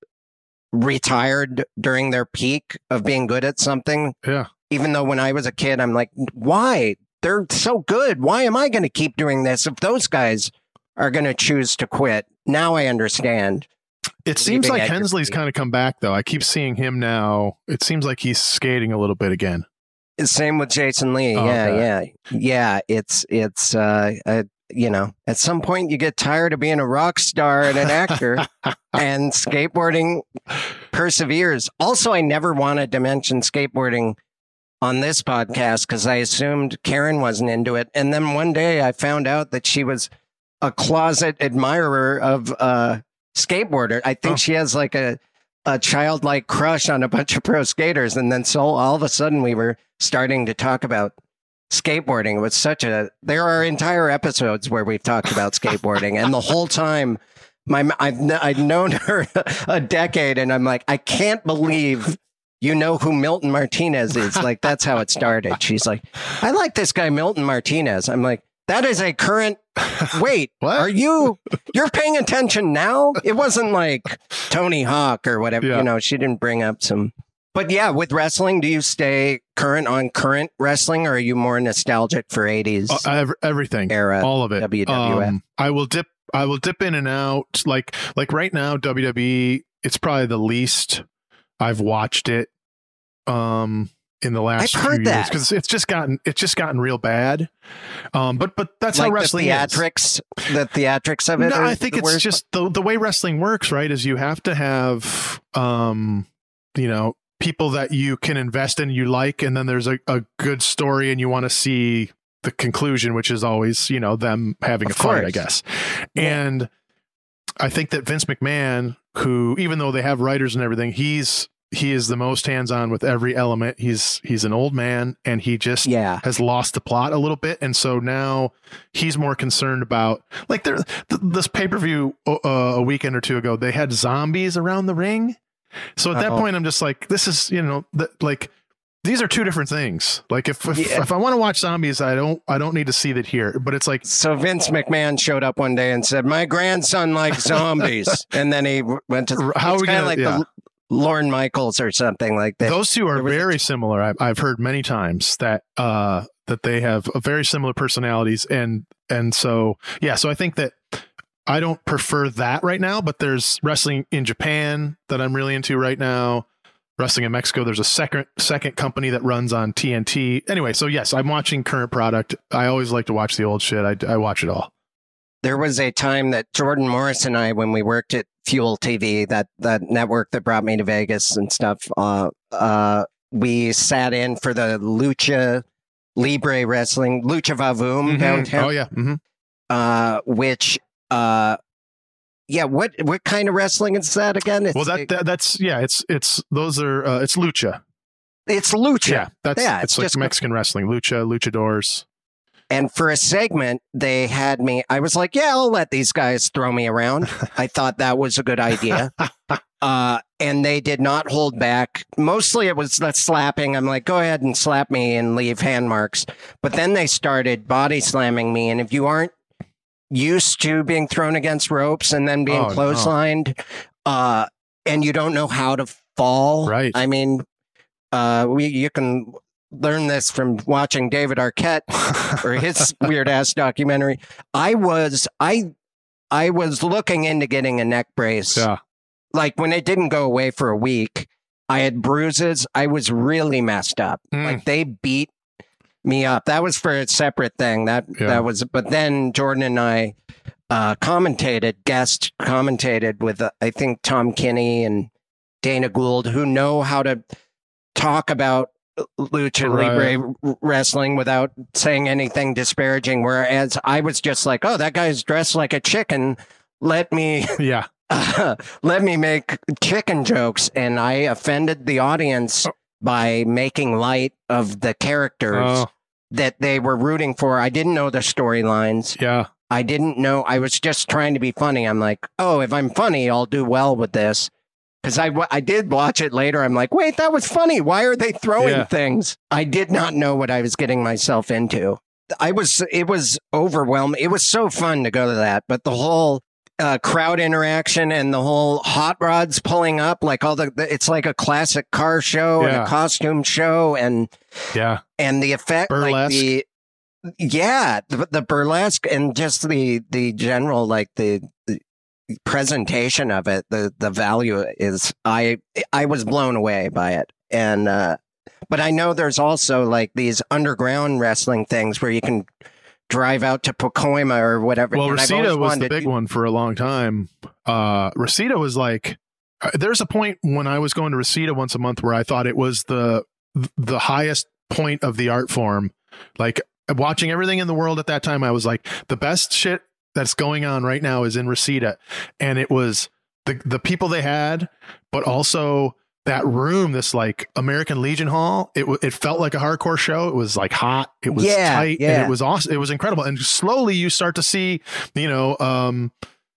retired during their peak of being good at something. Yeah. Even though when I was a kid, I'm like, why? They're so good. Why am I going to keep doing this if those guys are going to choose to quit? Now I understand. It seems Leaving like at your Hensley's peak. kind of come back though. I keep seeing him now. It seems like he's skating a little bit again. Same with Jason Lee. Oh, yeah, okay. yeah, yeah. It's it's uh, uh, you know, at some point you get tired of being a rock star and an actor, and skateboarding perseveres. Also, I never wanted to mention skateboarding on this podcast because I assumed Karen wasn't into it, and then one day I found out that she was a closet admirer of uh, skateboarder. I think Oh. she has like a a childlike crush on a bunch of pro skaters, and then so all of a sudden we were starting to talk about skateboarding. It was such a there are entire episodes where we've talked about skateboarding, and the whole time my I've kn- I've known her a decade, and I'm like, I can't believe you know who Milton Martinez is. Like, that's how it started. She's like, I like this guy Milton Martinez. I'm like, that is a current wait, What? are you you're paying attention now? It wasn't like Tony Hawk or whatever. Yeah. You know, she didn't bring up some. But yeah, with wrestling, do you stay current on current wrestling, or are you more nostalgic for eighties Uh, ev- everything, era? all of it. W W F. Um, I will dip. I will dip in and out. Like like right now, W W E. It's probably the least I've watched it. Um, in the last I've few heard years that. because it's just gotten it's just gotten real bad. Um, but but that's Like how wrestling the is. theatrics, the theatrics of it. No, are I think the it's worst? just the the way wrestling works, right? Is you have to have, um, you know, people that you can invest in, you like, and then there's a, a good story, and you want to see the conclusion, which is always, you know, them having Of a fight, I course. guess. Yeah. And I think that Vince McMahon, who even though they have writers and everything, he's he is the most hands-on with every element. He's he's an old man, and he just yeah. has lost the plot a little bit, and so now he's more concerned about like there th- this pay-per-view uh, a weekend or two ago, they had zombies around the ring. So at that Uh-oh. point I'm just like, this is, you know, th- like these are two different things. Like if if, Yeah. if I want to watch zombies, I don't I don't need to see that here, but it's like So Vince McMahon showed up one day and said, "My grandson likes zombies," and then he w- went to. How are it's we kinda gonna- like yeah. the Lorne Michaels or something like that. Those two are There was a- very similar. I've, I've heard many times that uh, that they have a very similar personalities, and and so yeah. So I think that I don't prefer that right now, but there's wrestling in Japan that I'm really into right now. Wrestling in Mexico, there's a second second company that runs on T N T. Anyway, so yes, I'm watching current product. I always like to watch the old shit. I, I watch it all. There was a time that Jordan Morris and I, when we worked at Fuel T V, that, that network that brought me to Vegas and stuff, uh, uh, we sat in for the Lucha Libre Wrestling, Lucha Vavoom Mm-hmm. downtown. Oh, yeah. Mm-hmm. Uh, which, uh, yeah, what what kind of wrestling is that again? It's, Well, that, that that's, yeah, it's, it's, those are, uh, it's Lucha. it's Lucha. Yeah. That's, Yeah, it's, it's like just- Mexican wrestling. Lucha, luchadors. And for a segment, they had me, I was like, yeah, I'll let these guys throw me around. I thought that was a good idea. Uh, and they did not hold back. Mostly it was the slapping. I'm like, go ahead and slap me and leave hand marks. But then they started body slamming me. And if you aren't used to being thrown against ropes and then being Oh, no. clotheslined, uh, and you don't know how to fall, Right. I mean, uh, we you can learn this from watching David Arquette or his weird ass documentary. I was I I was looking into getting a neck brace. Yeah. Like when it didn't go away for a week, I had bruises. I was really messed up. Mm. Like they beat me up. That was for a separate thing. That Yeah. that was. But then Jordan and I uh, commentated, guest commentated with uh, I think Tom Kinney and Dana Gould, who know how to talk about Lucha Right. Libre wrestling without saying anything disparaging. Whereas I was just like, oh, that guy's dressed like a chicken. Let me Yeah. uh, let me make chicken jokes, and I offended the audience Oh. by making light of the characters Oh, that they were rooting for. I didn't know the storylines. yeah. I didn't know. I was just trying to be funny. I'm like, oh, if I'm funny, I'll do well with this. Because I, wa- I did watch it later. I'm like, wait, that was funny. Why are they throwing Yeah. things? I did not know what I was getting myself into. I was, it was overwhelming. It was so fun to go to that. But the whole uh, crowd interaction and the whole hot rods pulling up, like all the, the it's like a classic car show and Yeah. a costume show. And, Yeah. and the effect, like Burlesque. the, yeah, the, the burlesque and just the, the general, like the, the presentation of it, the the value is I I was blown away by it. And uh but I know there's also like these underground wrestling things where you can drive out to Pacoima or whatever. Well, And I've always Reseda was wanted the to big do- one for a long time. Uh, Reseda was like, uh, there's a point when I was going to Reseda once a month where I thought it was the the highest point of the art form. Like watching everything in the world at that time, I was like, the best shit that's going on right now is in Reseda. And it was the the people they had, but also that room, this like American Legion Hall. It w- it felt like a hardcore show. It was like hot. It was Yeah, tight. And yeah. it was awesome. It was incredible. And slowly you start to see, you know, um,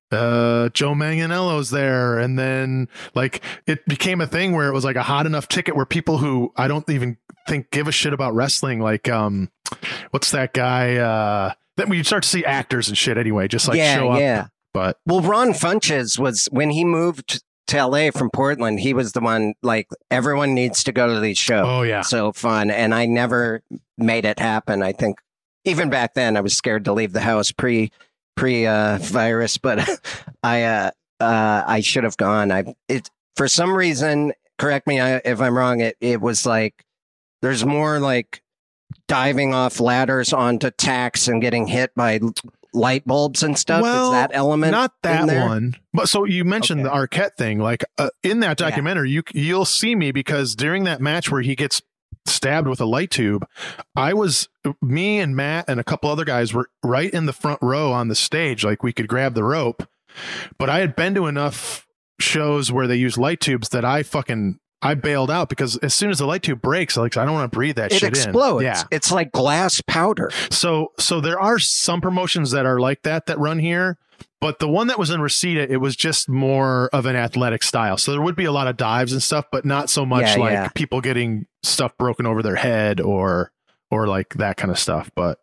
uh, Joe Manganiello's there. And then like it became a thing where it was like a hot enough ticket where people who I don't even think give a shit about wrestling, like, um, what's that guy? Uh, then we start to see actors and shit anyway, just like yeah, show up. yeah. But Well, Ron Funches was when he moved to L A from Portland, he was the one like everyone needs to go to these shows. oh yeah, So fun. And I never made it happen. I think even back then I was scared to leave the house pre pre uh virus, but I uh uh I should have gone. I it for some reason, correct me if I'm wrong, it it was like there's more like diving off ladders onto tacks and getting hit by light bulbs and stuff. Well, Is that element not that in there? one. But so you mentioned Okay. the Arquette thing, like uh, in that Yeah. documentary, you you'll see me because during that match where he gets stabbed with a light tube, I was me and Matt and a couple other guys were right in the front row on the stage, like we could grab the rope. But I had been to enough shows where they use light tubes that I fucking I bailed out because as soon as the light tube breaks, like I don't want to breathe that It shit explodes. in. Yeah. It's like glass powder. So so there are some promotions that are like that that run here, but the one that was in Reseda, it was just more of an athletic style. So there would be a lot of dives and stuff, but not so much Yeah, like yeah. people getting stuff broken over their head or or like that kind of stuff. But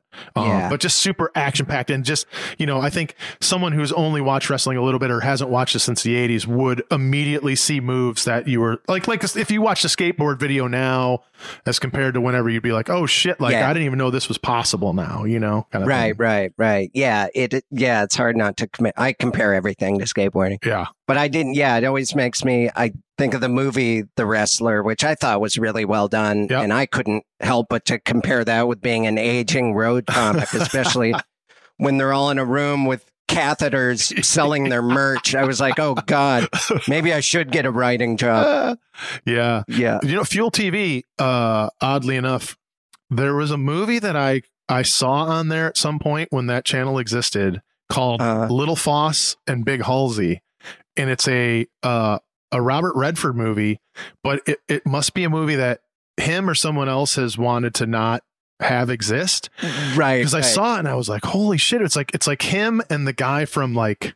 Um, Yeah. but just super action packed. And just, you know, I think someone who's only watched wrestling a little bit or hasn't watched it since the eighties would immediately see moves that you were like, like if you watch the skateboard video now as compared to whenever you'd be like, oh shit, like Yeah. I didn't even know this was possible now, you know, kind of Right, thing. right, right. Yeah, it, it- yeah, it's hard not to commit. I compare everything to skateboarding. Yeah. But I didn't, yeah, it always makes me, I think of the movie The Wrestler, which I thought was really well done. Yep. And I couldn't help but to compare that with being an aging road comic, especially when they're all in a room with catheters selling their merch. I was like, oh God, maybe I should get a writing job. yeah. Yeah. You know, Fuel T V, uh, oddly enough, there was a movie that I, I saw on there at some point when that channel existed called Uh. Little Foss and Big Halsey. And it's a, uh, a Robert Redford movie, but it, it must be a movie that him or someone else has wanted to not have exist. Right. Because I right. saw it and I was like, holy shit. It's like, it's like him and the guy from like,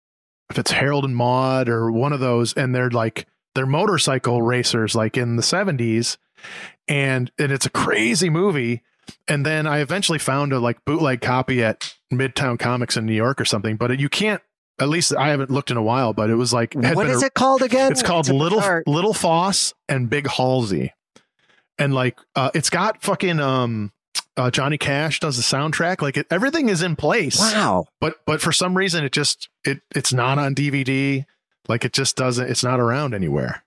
if it's Harold and Maude or one of those, and they're like, they're motorcycle racers like in the seventies. And, and it's a crazy movie. And then I eventually found a like bootleg copy at Midtown Comics in New York or something, but you can't, at least I haven't looked in a while, but it was like, had What been is a- it called again? It's called a Little, bizarre- Little Foss and Big Halsey. And like, uh, it's got fucking, um, uh, Johnny Cash does the soundtrack. Like it, everything is in place, Wow. but, but for some reason it just, it, it's not on D V D. Like it just doesn't, it's not around anywhere.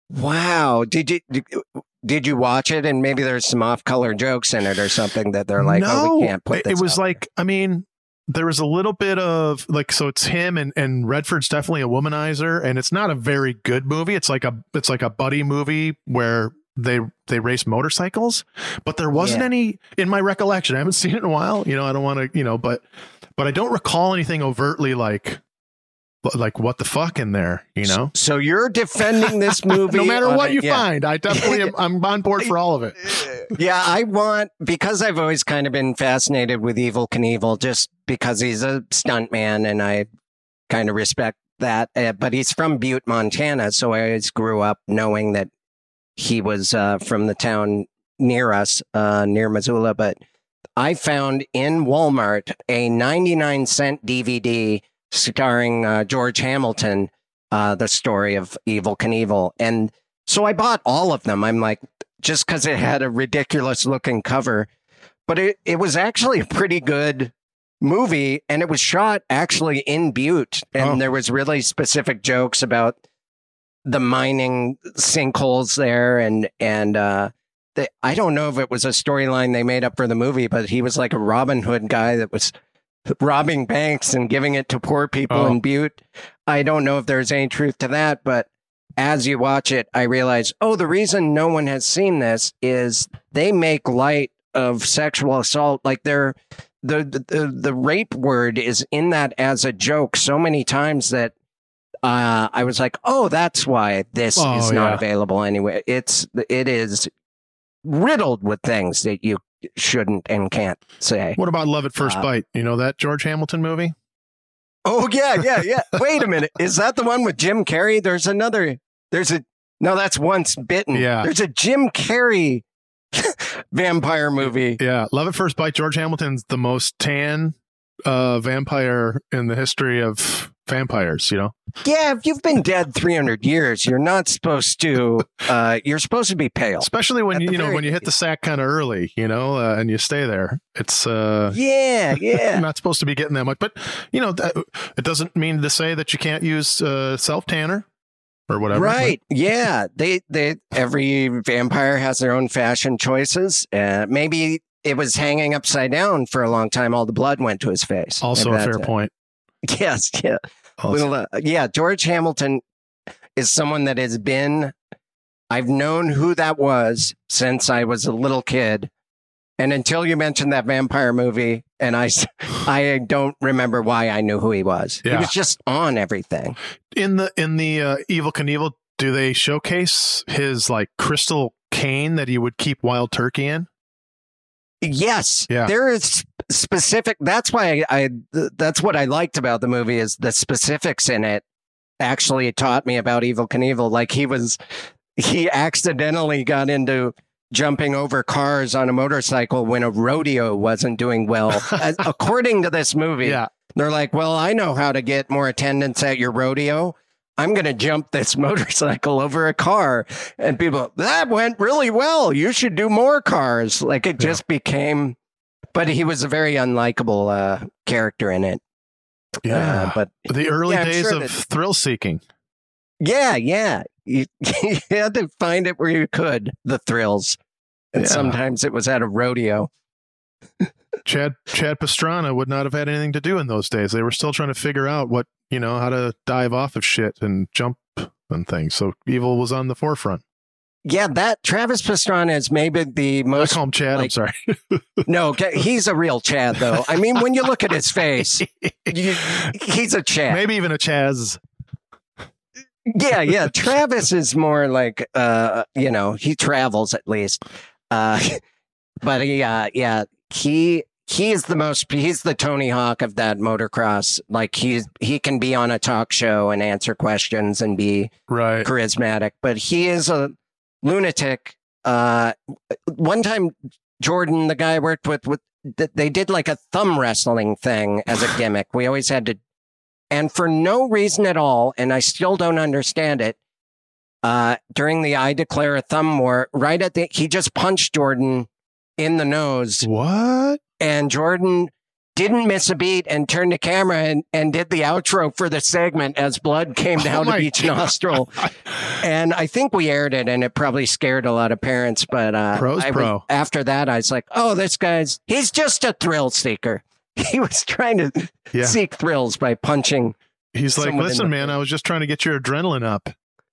Wow. Did you did, did you watch it and maybe there's some off-color jokes in it or something that they're like, oh, we can't put it, this it was out like, I mean, there was a little bit of like, so it's him and, and Redford's definitely a womanizer, and it's not a very good movie. It's like a, it's like a buddy movie where they, they race motorcycles, but there wasn't Yeah. any in my recollection. I haven't seen it in a while, you know, I don't want to, you know, but, but I don't recall anything overtly like, like what the fuck in there, you know? So you're defending this movie. No matter on what a- you yeah. find, I definitely am, I'm on board for all of it. Yeah, I want, because I've always kind of been fascinated with Evel Knievel just because he's a stuntman and I kind of respect that. Uh, but he's from Butte, Montana. So I always grew up knowing that he was uh, from the town near us, uh, near Missoula. But I found in Walmart a ninety-nine cent D V D starring uh, George Hamilton, uh, the story of Evel Knievel. And so I bought all of them. I'm like, just because it had a ridiculous looking cover, but it, it was actually a pretty good movie. And it was shot actually in Butte. And Oh. there was really specific jokes about the mining sinkholes there. And, and, uh, the, I don't know if it was a storyline they made up for the movie, but he was like a Robin Hood guy that was robbing banks and giving it to poor people Oh. in Butte. I don't know if there's any truth to that, but as you watch it, I realize, oh, the reason no one has seen this is they make light of sexual assault. Like they're the the the rape word is in that as a joke so many times that uh, I was like, oh, that's why this Oh, is not yeah. available anyway. It's it is riddled with things that you shouldn't and can't say. What about Love at First Uh, Bite? You know that George Hamilton movie? Oh yeah, yeah, yeah. Wait a minute. Is that the one with Jim Carrey? There's another. There's a no. That's Once Bitten. Yeah. There's a Jim Carrey vampire movie. Yeah, Love at First Bite. George Hamilton's the most tan uh, vampire in the history of vampires. You know, Yeah, if you've been dead three hundred years, you're not supposed to. Uh, you're supposed to be pale. especially when At you the you know very when you hit the sack kind of early, you know, uh, and you stay there. It's uh, Yeah, you're yeah. not supposed to be getting that much, but you know, that, it doesn't mean to say that you can't use uh, self tanner or whatever. Right. Yeah. They they every vampire has their own fashion choices. Uh, maybe it was hanging upside down for a long time. All the blood went to his face. Also, Maybe a that's fair it. point. Yes. Yeah. Also- Well, uh, yeah, George Hamilton is someone that has been, I've known who that was since I was a little kid. And until you mentioned that vampire movie, and I, s- I don't remember why I knew who he was. He Yeah. was just on everything. in the in the uh, Evel Knievel, do they showcase his like crystal cane that he would keep wild turkey in? Yes, Yeah. there is specific. That's why I, th- that's what I liked about the movie is the specifics in it actually taught me about Evel Knievel. Like he was, he accidentally got into jumping over cars on a motorcycle when a rodeo wasn't doing well. As, according to this movie, Yeah. they're like, well, I know how to get more attendance at your rodeo. I'm going to jump this motorcycle over a car. And people, that went really well. You should do more cars. Like it just yeah. became, but he was a very unlikable uh, character in it. Yeah. Uh, but the early yeah, days sure of that, thrill seeking. Yeah. Yeah. You, you had to find it where you could, the thrills. And yeah. sometimes it was at a rodeo. Chad Chad Pastrana would not have had anything to do in those days. They were still trying to figure out what, you know, how to dive off of shit and jump and things. So evil was on the forefront. Yeah, that Travis Pastrana is maybe the most. I call him Chad. Like, I'm sorry. No, he's a real Chad, though. I mean, when you look at his face, you, he's a Chad. Maybe even a Chaz. Yeah, yeah. Travis is more like, uh, you know, he travels at least. Uh, but he, uh, yeah, he he is the most. He's the Tony Hawk of that motocross. Like he's he can be on a talk show and answer questions and be right charismatic. But he is a lunatic. Uh, one time, Jordan, the guy I worked with, with they did like a thumb wrestling thing as a gimmick. We always had to, and for no reason at all, and I still don't understand it. Uh, during the I Declare a Thumb War, right at the, he just punched Jordan in the nose. What? And Jordan didn't miss a beat and turned the camera and, and did the outro for the segment as blood came down oh to each God. nostril. And I think we aired it and it probably scared a lot of parents. But uh, Pro's I pro. was, after that, I was like, oh, this guy's, he's just a thrill seeker. He was trying to yeah. seek thrills by punching. He's like, listen, man, I was just trying to get your adrenaline up.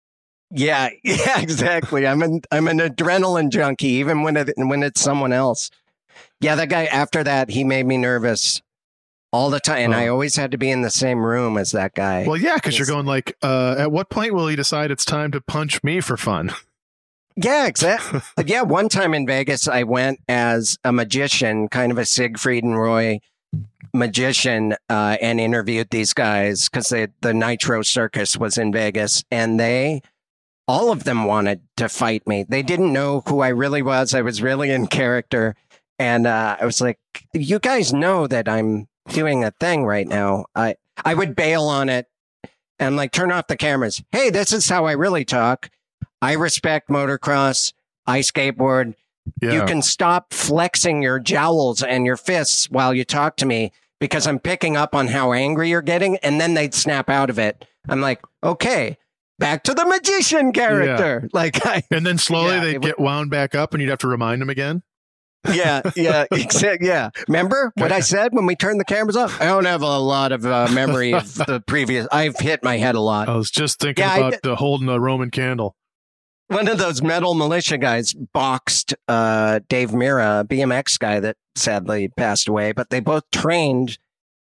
Yeah, yeah, exactly. I'm an I'm an adrenaline junkie, even when it when it's someone else. Yeah, that guy. After that, he made me nervous all the time, and oh. I always had to be in the same room as that guy. Well, yeah, because you're going like, uh, at what point will he decide it's time to punch me for fun? Yeah, exactly. Yeah, one time in Vegas, I went as a magician, kind of a Siegfried and Roy magician, uh, and interviewed these guys because the Nitro Circus was in Vegas, and they. All of them wanted to fight me. They didn't know who I really was. I was really in character. And uh, I was like, you guys know that I'm doing a thing right now. I, I would bail on it and like turn off the cameras. Hey, this is how I really talk. I respect motocross. I skateboard. Yeah. You can stop flexing your jowls and your fists while you talk to me because I'm picking up on how angry you're getting. And then they'd snap out of it. I'm like, okay. Back to the magician character. Yeah. Like, I, and then slowly yeah, they get wound back up and you'd have to remind them again. Yeah. Yeah. Exactly. Yeah. Remember what I said when we turned the cameras off? I don't have a lot of uh, memory of the previous. I've hit my head a lot. I was just thinking yeah, about uh, holding a Roman candle. One of those metal militia guys boxed uh, Dave Mira, a B M X guy that sadly passed away, but they both trained.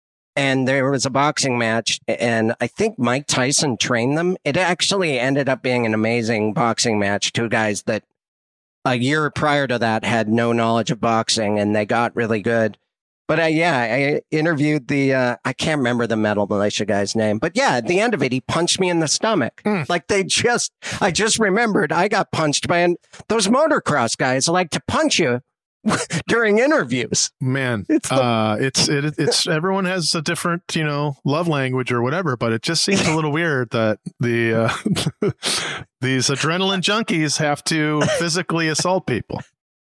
And there was a boxing match, and I think Mike Tyson trained them. It actually ended up being an amazing boxing match. Two guys that a year prior to that had no knowledge of boxing, and they got really good. But uh, yeah, I interviewed the, uh, I can't remember the metal militia guy's name, but yeah, at the end of it, he punched me in the stomach. Mm. Like they just, I just remembered I got punched by an, those motocross guys like to punch you during interviews. Man, it's the- uh it's it, it's everyone has a different, you know, love language or whatever, but it just seems a little weird that the uh these adrenaline junkies have to physically assault people.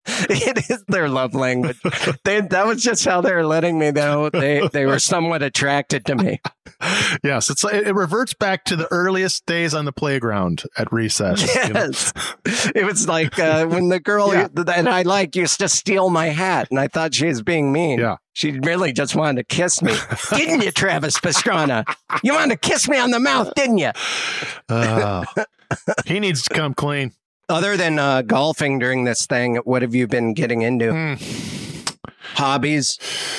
It is their love language. They, that was just how they were letting me know they, they were somewhat attracted to me. Yes, it's it reverts back to the earliest days on the playground at recess. Yes, you know? It was like uh, when the girl yeah. that I liked used to steal my hat, and I thought she was being mean. Yeah, she really just wanted to kiss me, didn't you, Travis Pastrana? You wanted to kiss me on the mouth, didn't you? Uh, he needs to come clean. Other than uh, golfing during this thing, what have you been getting into? Mm. Hobbies?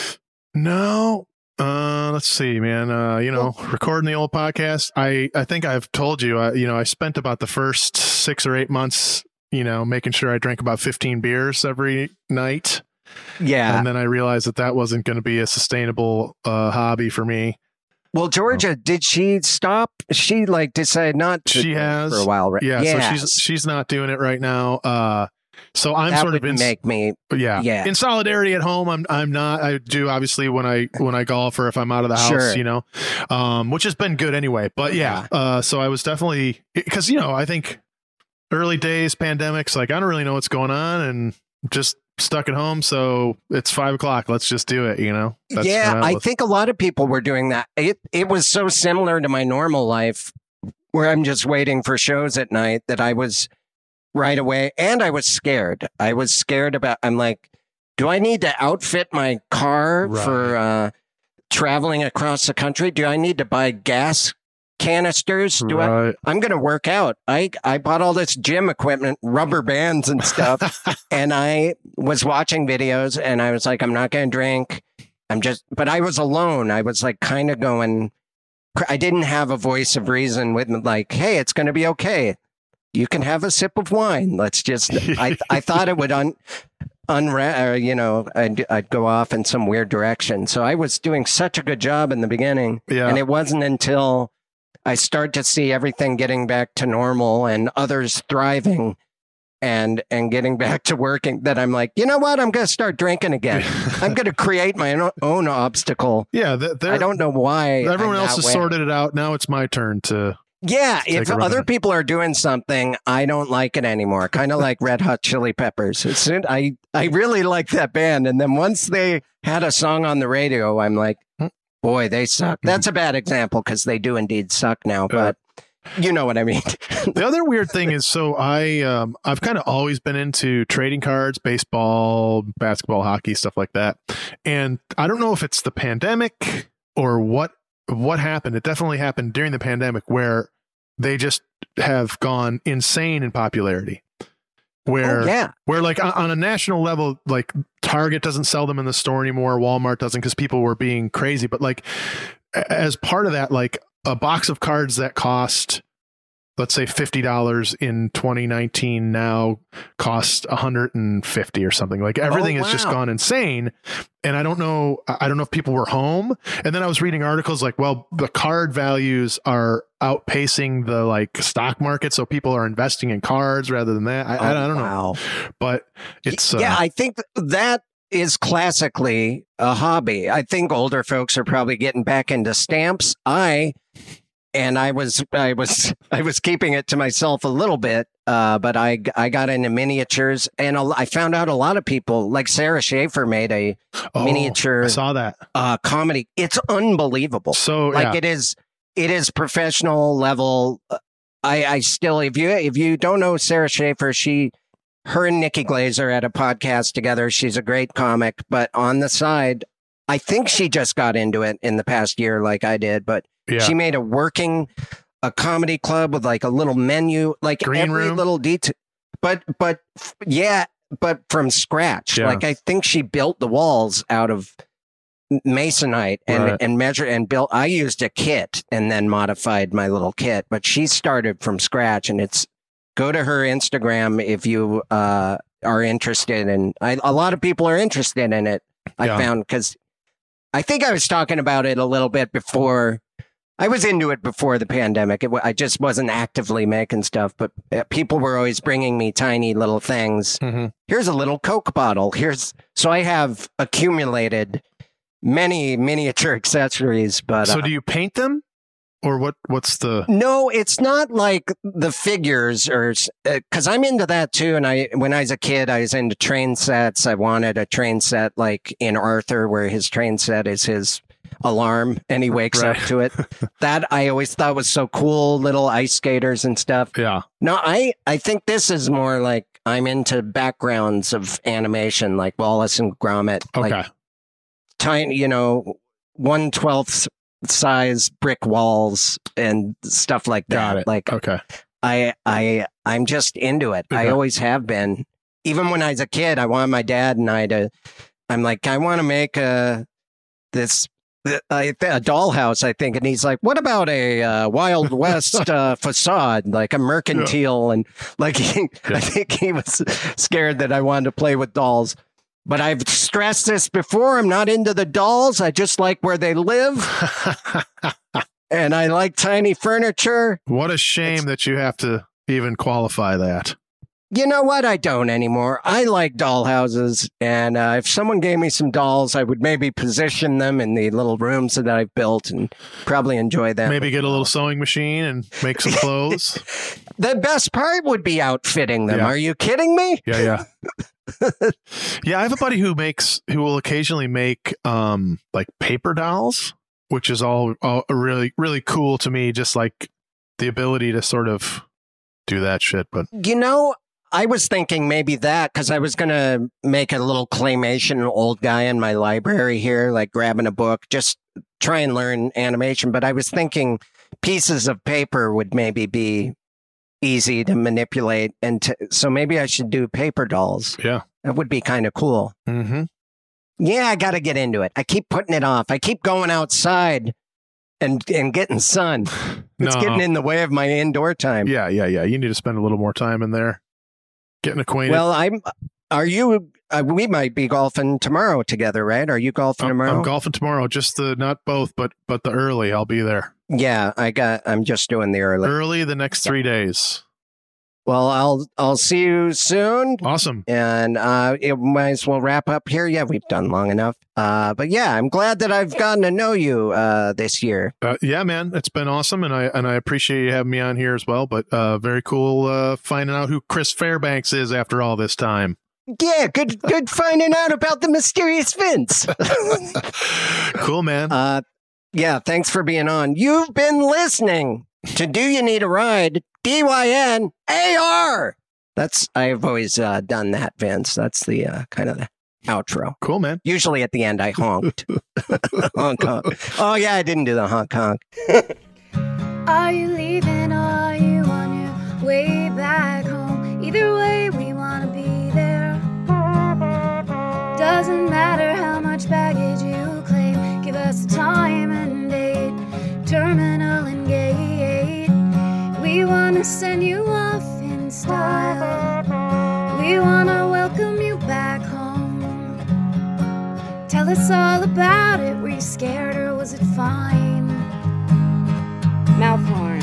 No. Uh, let's see, man. Uh, you know, recording the old podcast. I, I think I've told you, I, you know, I spent about the first six or eight months, you know, making sure I drank about fifteen beers every night. Yeah. And then I realized that that wasn't going to be a sustainable uh, hobby for me. Well, Georgia, did she stop? She like decided not to she has for a while, right? Yeah, yes. so she's she's not doing it right now. Uh, So I'm that sort would of in, make me, yeah, yeah. in solidarity at home. I'm I'm not. I do obviously when I when I golf or if I'm out of the house, Sure. you know, um, which has been good anyway. But yeah, uh, so I was definitely because you know I think early days pandemics, like I don't really know what's going on and just stuck at home. So it's five o'clock. Let's just do it. You know. That's yeah, I was. think a lot of people were doing that. It it was so similar to my normal life, where I'm just waiting for shows at night that I was. Right away. And I was scared. I was scared about, I'm like, do I need to outfit my car Right. for uh, traveling across the country? Do I need to buy gas canisters? Do Right. I, I'm going to work out. I, I bought all this gym equipment, rubber bands and stuff. And I was watching videos and I was like, I'm not going to drink. I'm just, but I was alone. I was like kind of going, I didn't have a voice of reason with me, like, hey, it's going to be okay. You can have a sip of wine. Let's just, I, I thought it would un, unra, uh, you know, I'd, I'd go off in some weird direction. So I was doing such a good job in the beginning. Yeah. And it wasn't until I started to see everything getting back to normal and others thriving and, and getting back to working that I'm like, you know what? I'm going to start drinking again. I'm going to create my own, own obstacle. Yeah. Th- I don't know why. Everyone I'm else that has way. sorted it out. Now it's my turn to. Yeah, Take if a run other at it. people are doing something, I don't like it anymore. Kind of like Red Hot Chili Peppers. As soon, I I really like that band, and then once they had a song on the radio, I'm like, boy, they suck. That's a bad example because they do indeed suck now, but you know what I mean. The other weird thing is, so I um, I've kind of always been into trading cards, baseball, basketball, hockey, stuff like that, and I don't know if it's the pandemic or what what happened. It definitely happened during the pandemic where they just have gone insane in popularity. Where, Oh, yeah. where like on, on a national level, like Target doesn't sell them in the store anymore. Walmart doesn't because people were being crazy. But like a- as part of that, like a box of cards that cost, let's say fifty dollars in twenty nineteen now costs one hundred fifty or something. Like everything Oh, has just wow. gone insane. And I don't know, I don't know if people were home. And then I was reading articles like, well, the card values are outpacing the like stock market. So people are investing in cards rather than that. I, I, I don't know, Wow. but it's, yeah, uh, I think that is classically a hobby. I think older folks are probably getting back into stamps. I and I was I was I was keeping it to myself a little bit, uh, but I I got into miniatures, and a, I found out a lot of people like Sarah Schaefer made a oh, miniature I saw that. uh, comedy. It's unbelievable. So Like yeah. it is, it is professional level. I, I still, if you if you don't know Sarah Schaefer, she, her and Nikki Glazer had a podcast together. She's a great comic, but on the side, I think she just got into it in the past year, like I did. But yeah. she made a working, a comedy club with like a little menu, like Green every room? little detail. But but yeah, but from scratch. Yeah. Like I think she built the walls out of masonite and Right. and measure and built. I used a kit and then modified my little kit, but she started from scratch. And it's go to her Instagram if you uh, are interested. And I, a lot of people are interested in it. I Yeah. found because I think I was talking about it a little bit before. I was into it before the pandemic. It, wa- I just wasn't actively making stuff, but uh, people were always bringing me tiny little things. Mhm. Here's a little Coke bottle. Here's so I have accumulated many miniature accessories, but So uh, do you paint them or what, what's the, no, it's not like the figures or because I'm into that too. And I, when I was a kid, I was into train sets. I wanted a train set like in Arthur, where his train set is his alarm and he wakes Right. up to it. That I always thought was so cool. Little ice skaters and stuff. yeah. No, I, I think this is more like I'm into backgrounds of animation, like Wallace and Gromit. Okay. Like tiny, you know, one twelfth size brick walls and stuff like that. Got it. Like Okay. I, I, I'm just into it. I Okay. always have been. Even when I was a kid, I wanted my dad and I to. I'm like, I want to make a this a, a dollhouse, I think, and he's like, "What about a uh, Wild West uh, facade, like a mercantile?" And like, he, Yeah. I think he was scared that I wanted to play with dolls. But I've stressed this before. I'm not into the dolls. I just like where they live, and I like tiny furniture. What a shame It's- that you have to even qualify that. You know what? I don't anymore. I like dollhouses, and uh, if someone gave me some dolls, I would maybe position them in the little rooms that I've built and probably enjoy them. Maybe get a little sewing machine and make some clothes. The best part would be outfitting them. Yeah. Are you kidding me? Yeah, yeah. Yeah, I have a buddy who makes, who will occasionally make um like paper dolls, which is all, all really, really cool to me. Just like the ability to sort of do that shit. But You know, I was thinking maybe that because I was going to make a little claymation old guy in my library here, like grabbing a book, just try and learn animation. But I was thinking pieces of paper would maybe be easy to manipulate. And to, so maybe I should do paper dolls. yeah. That would be kind of cool. Mm-hmm. Yeah, I got to get into it. I keep putting it off. I keep going outside and, and getting sun. It's No. getting in the way of my indoor time. Yeah, yeah, yeah. You need to spend a little more time in there, getting acquainted. Well, I'm. Are you? Uh, we might be golfing tomorrow together, right? Are you golfing I'm, tomorrow? I'm golfing tomorrow. Just the not both, but but the early. I'll be there yeah, I got. I'm just doing the early. early the next three days. Well, I'll. I'll see you soon. Awesome. And uh, it might as well wrap up here. Yeah, we've done long enough. Uh, but yeah, I'm glad that I've gotten to know you uh, this year. Uh, yeah, man, it's been awesome, and I and I appreciate you having me on here as well. But uh, very cool uh, finding out who Chris Fairbanks is after all this time. Yeah, good. Good finding out about the mysterious Vince. Cool, man. Uh, yeah, thanks for being on. You've been listening to Do You Need a Ride? D Y N A R. That's, I've always uh, done that, Vince. That's the uh, kind of the outro. Cool, man. Usually at the end, I honked. honk, honk. Oh, yeah, I didn't do the honk, honk. Are you leaving or are you on your way back home? Either way, we want to be there. Doesn't matter how much baggage you claim. Give us a time and date. Terminal and gate. We want to send you off in style. We want to welcome you back home. Tell us all about it. Were you scared or was it fine? Mouth horn.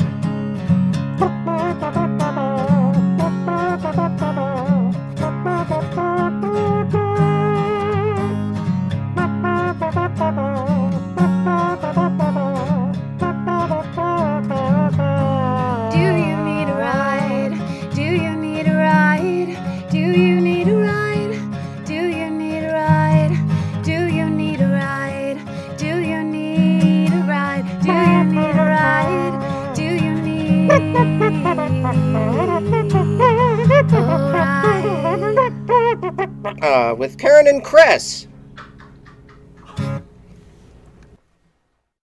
Uh, with Karen and Chris.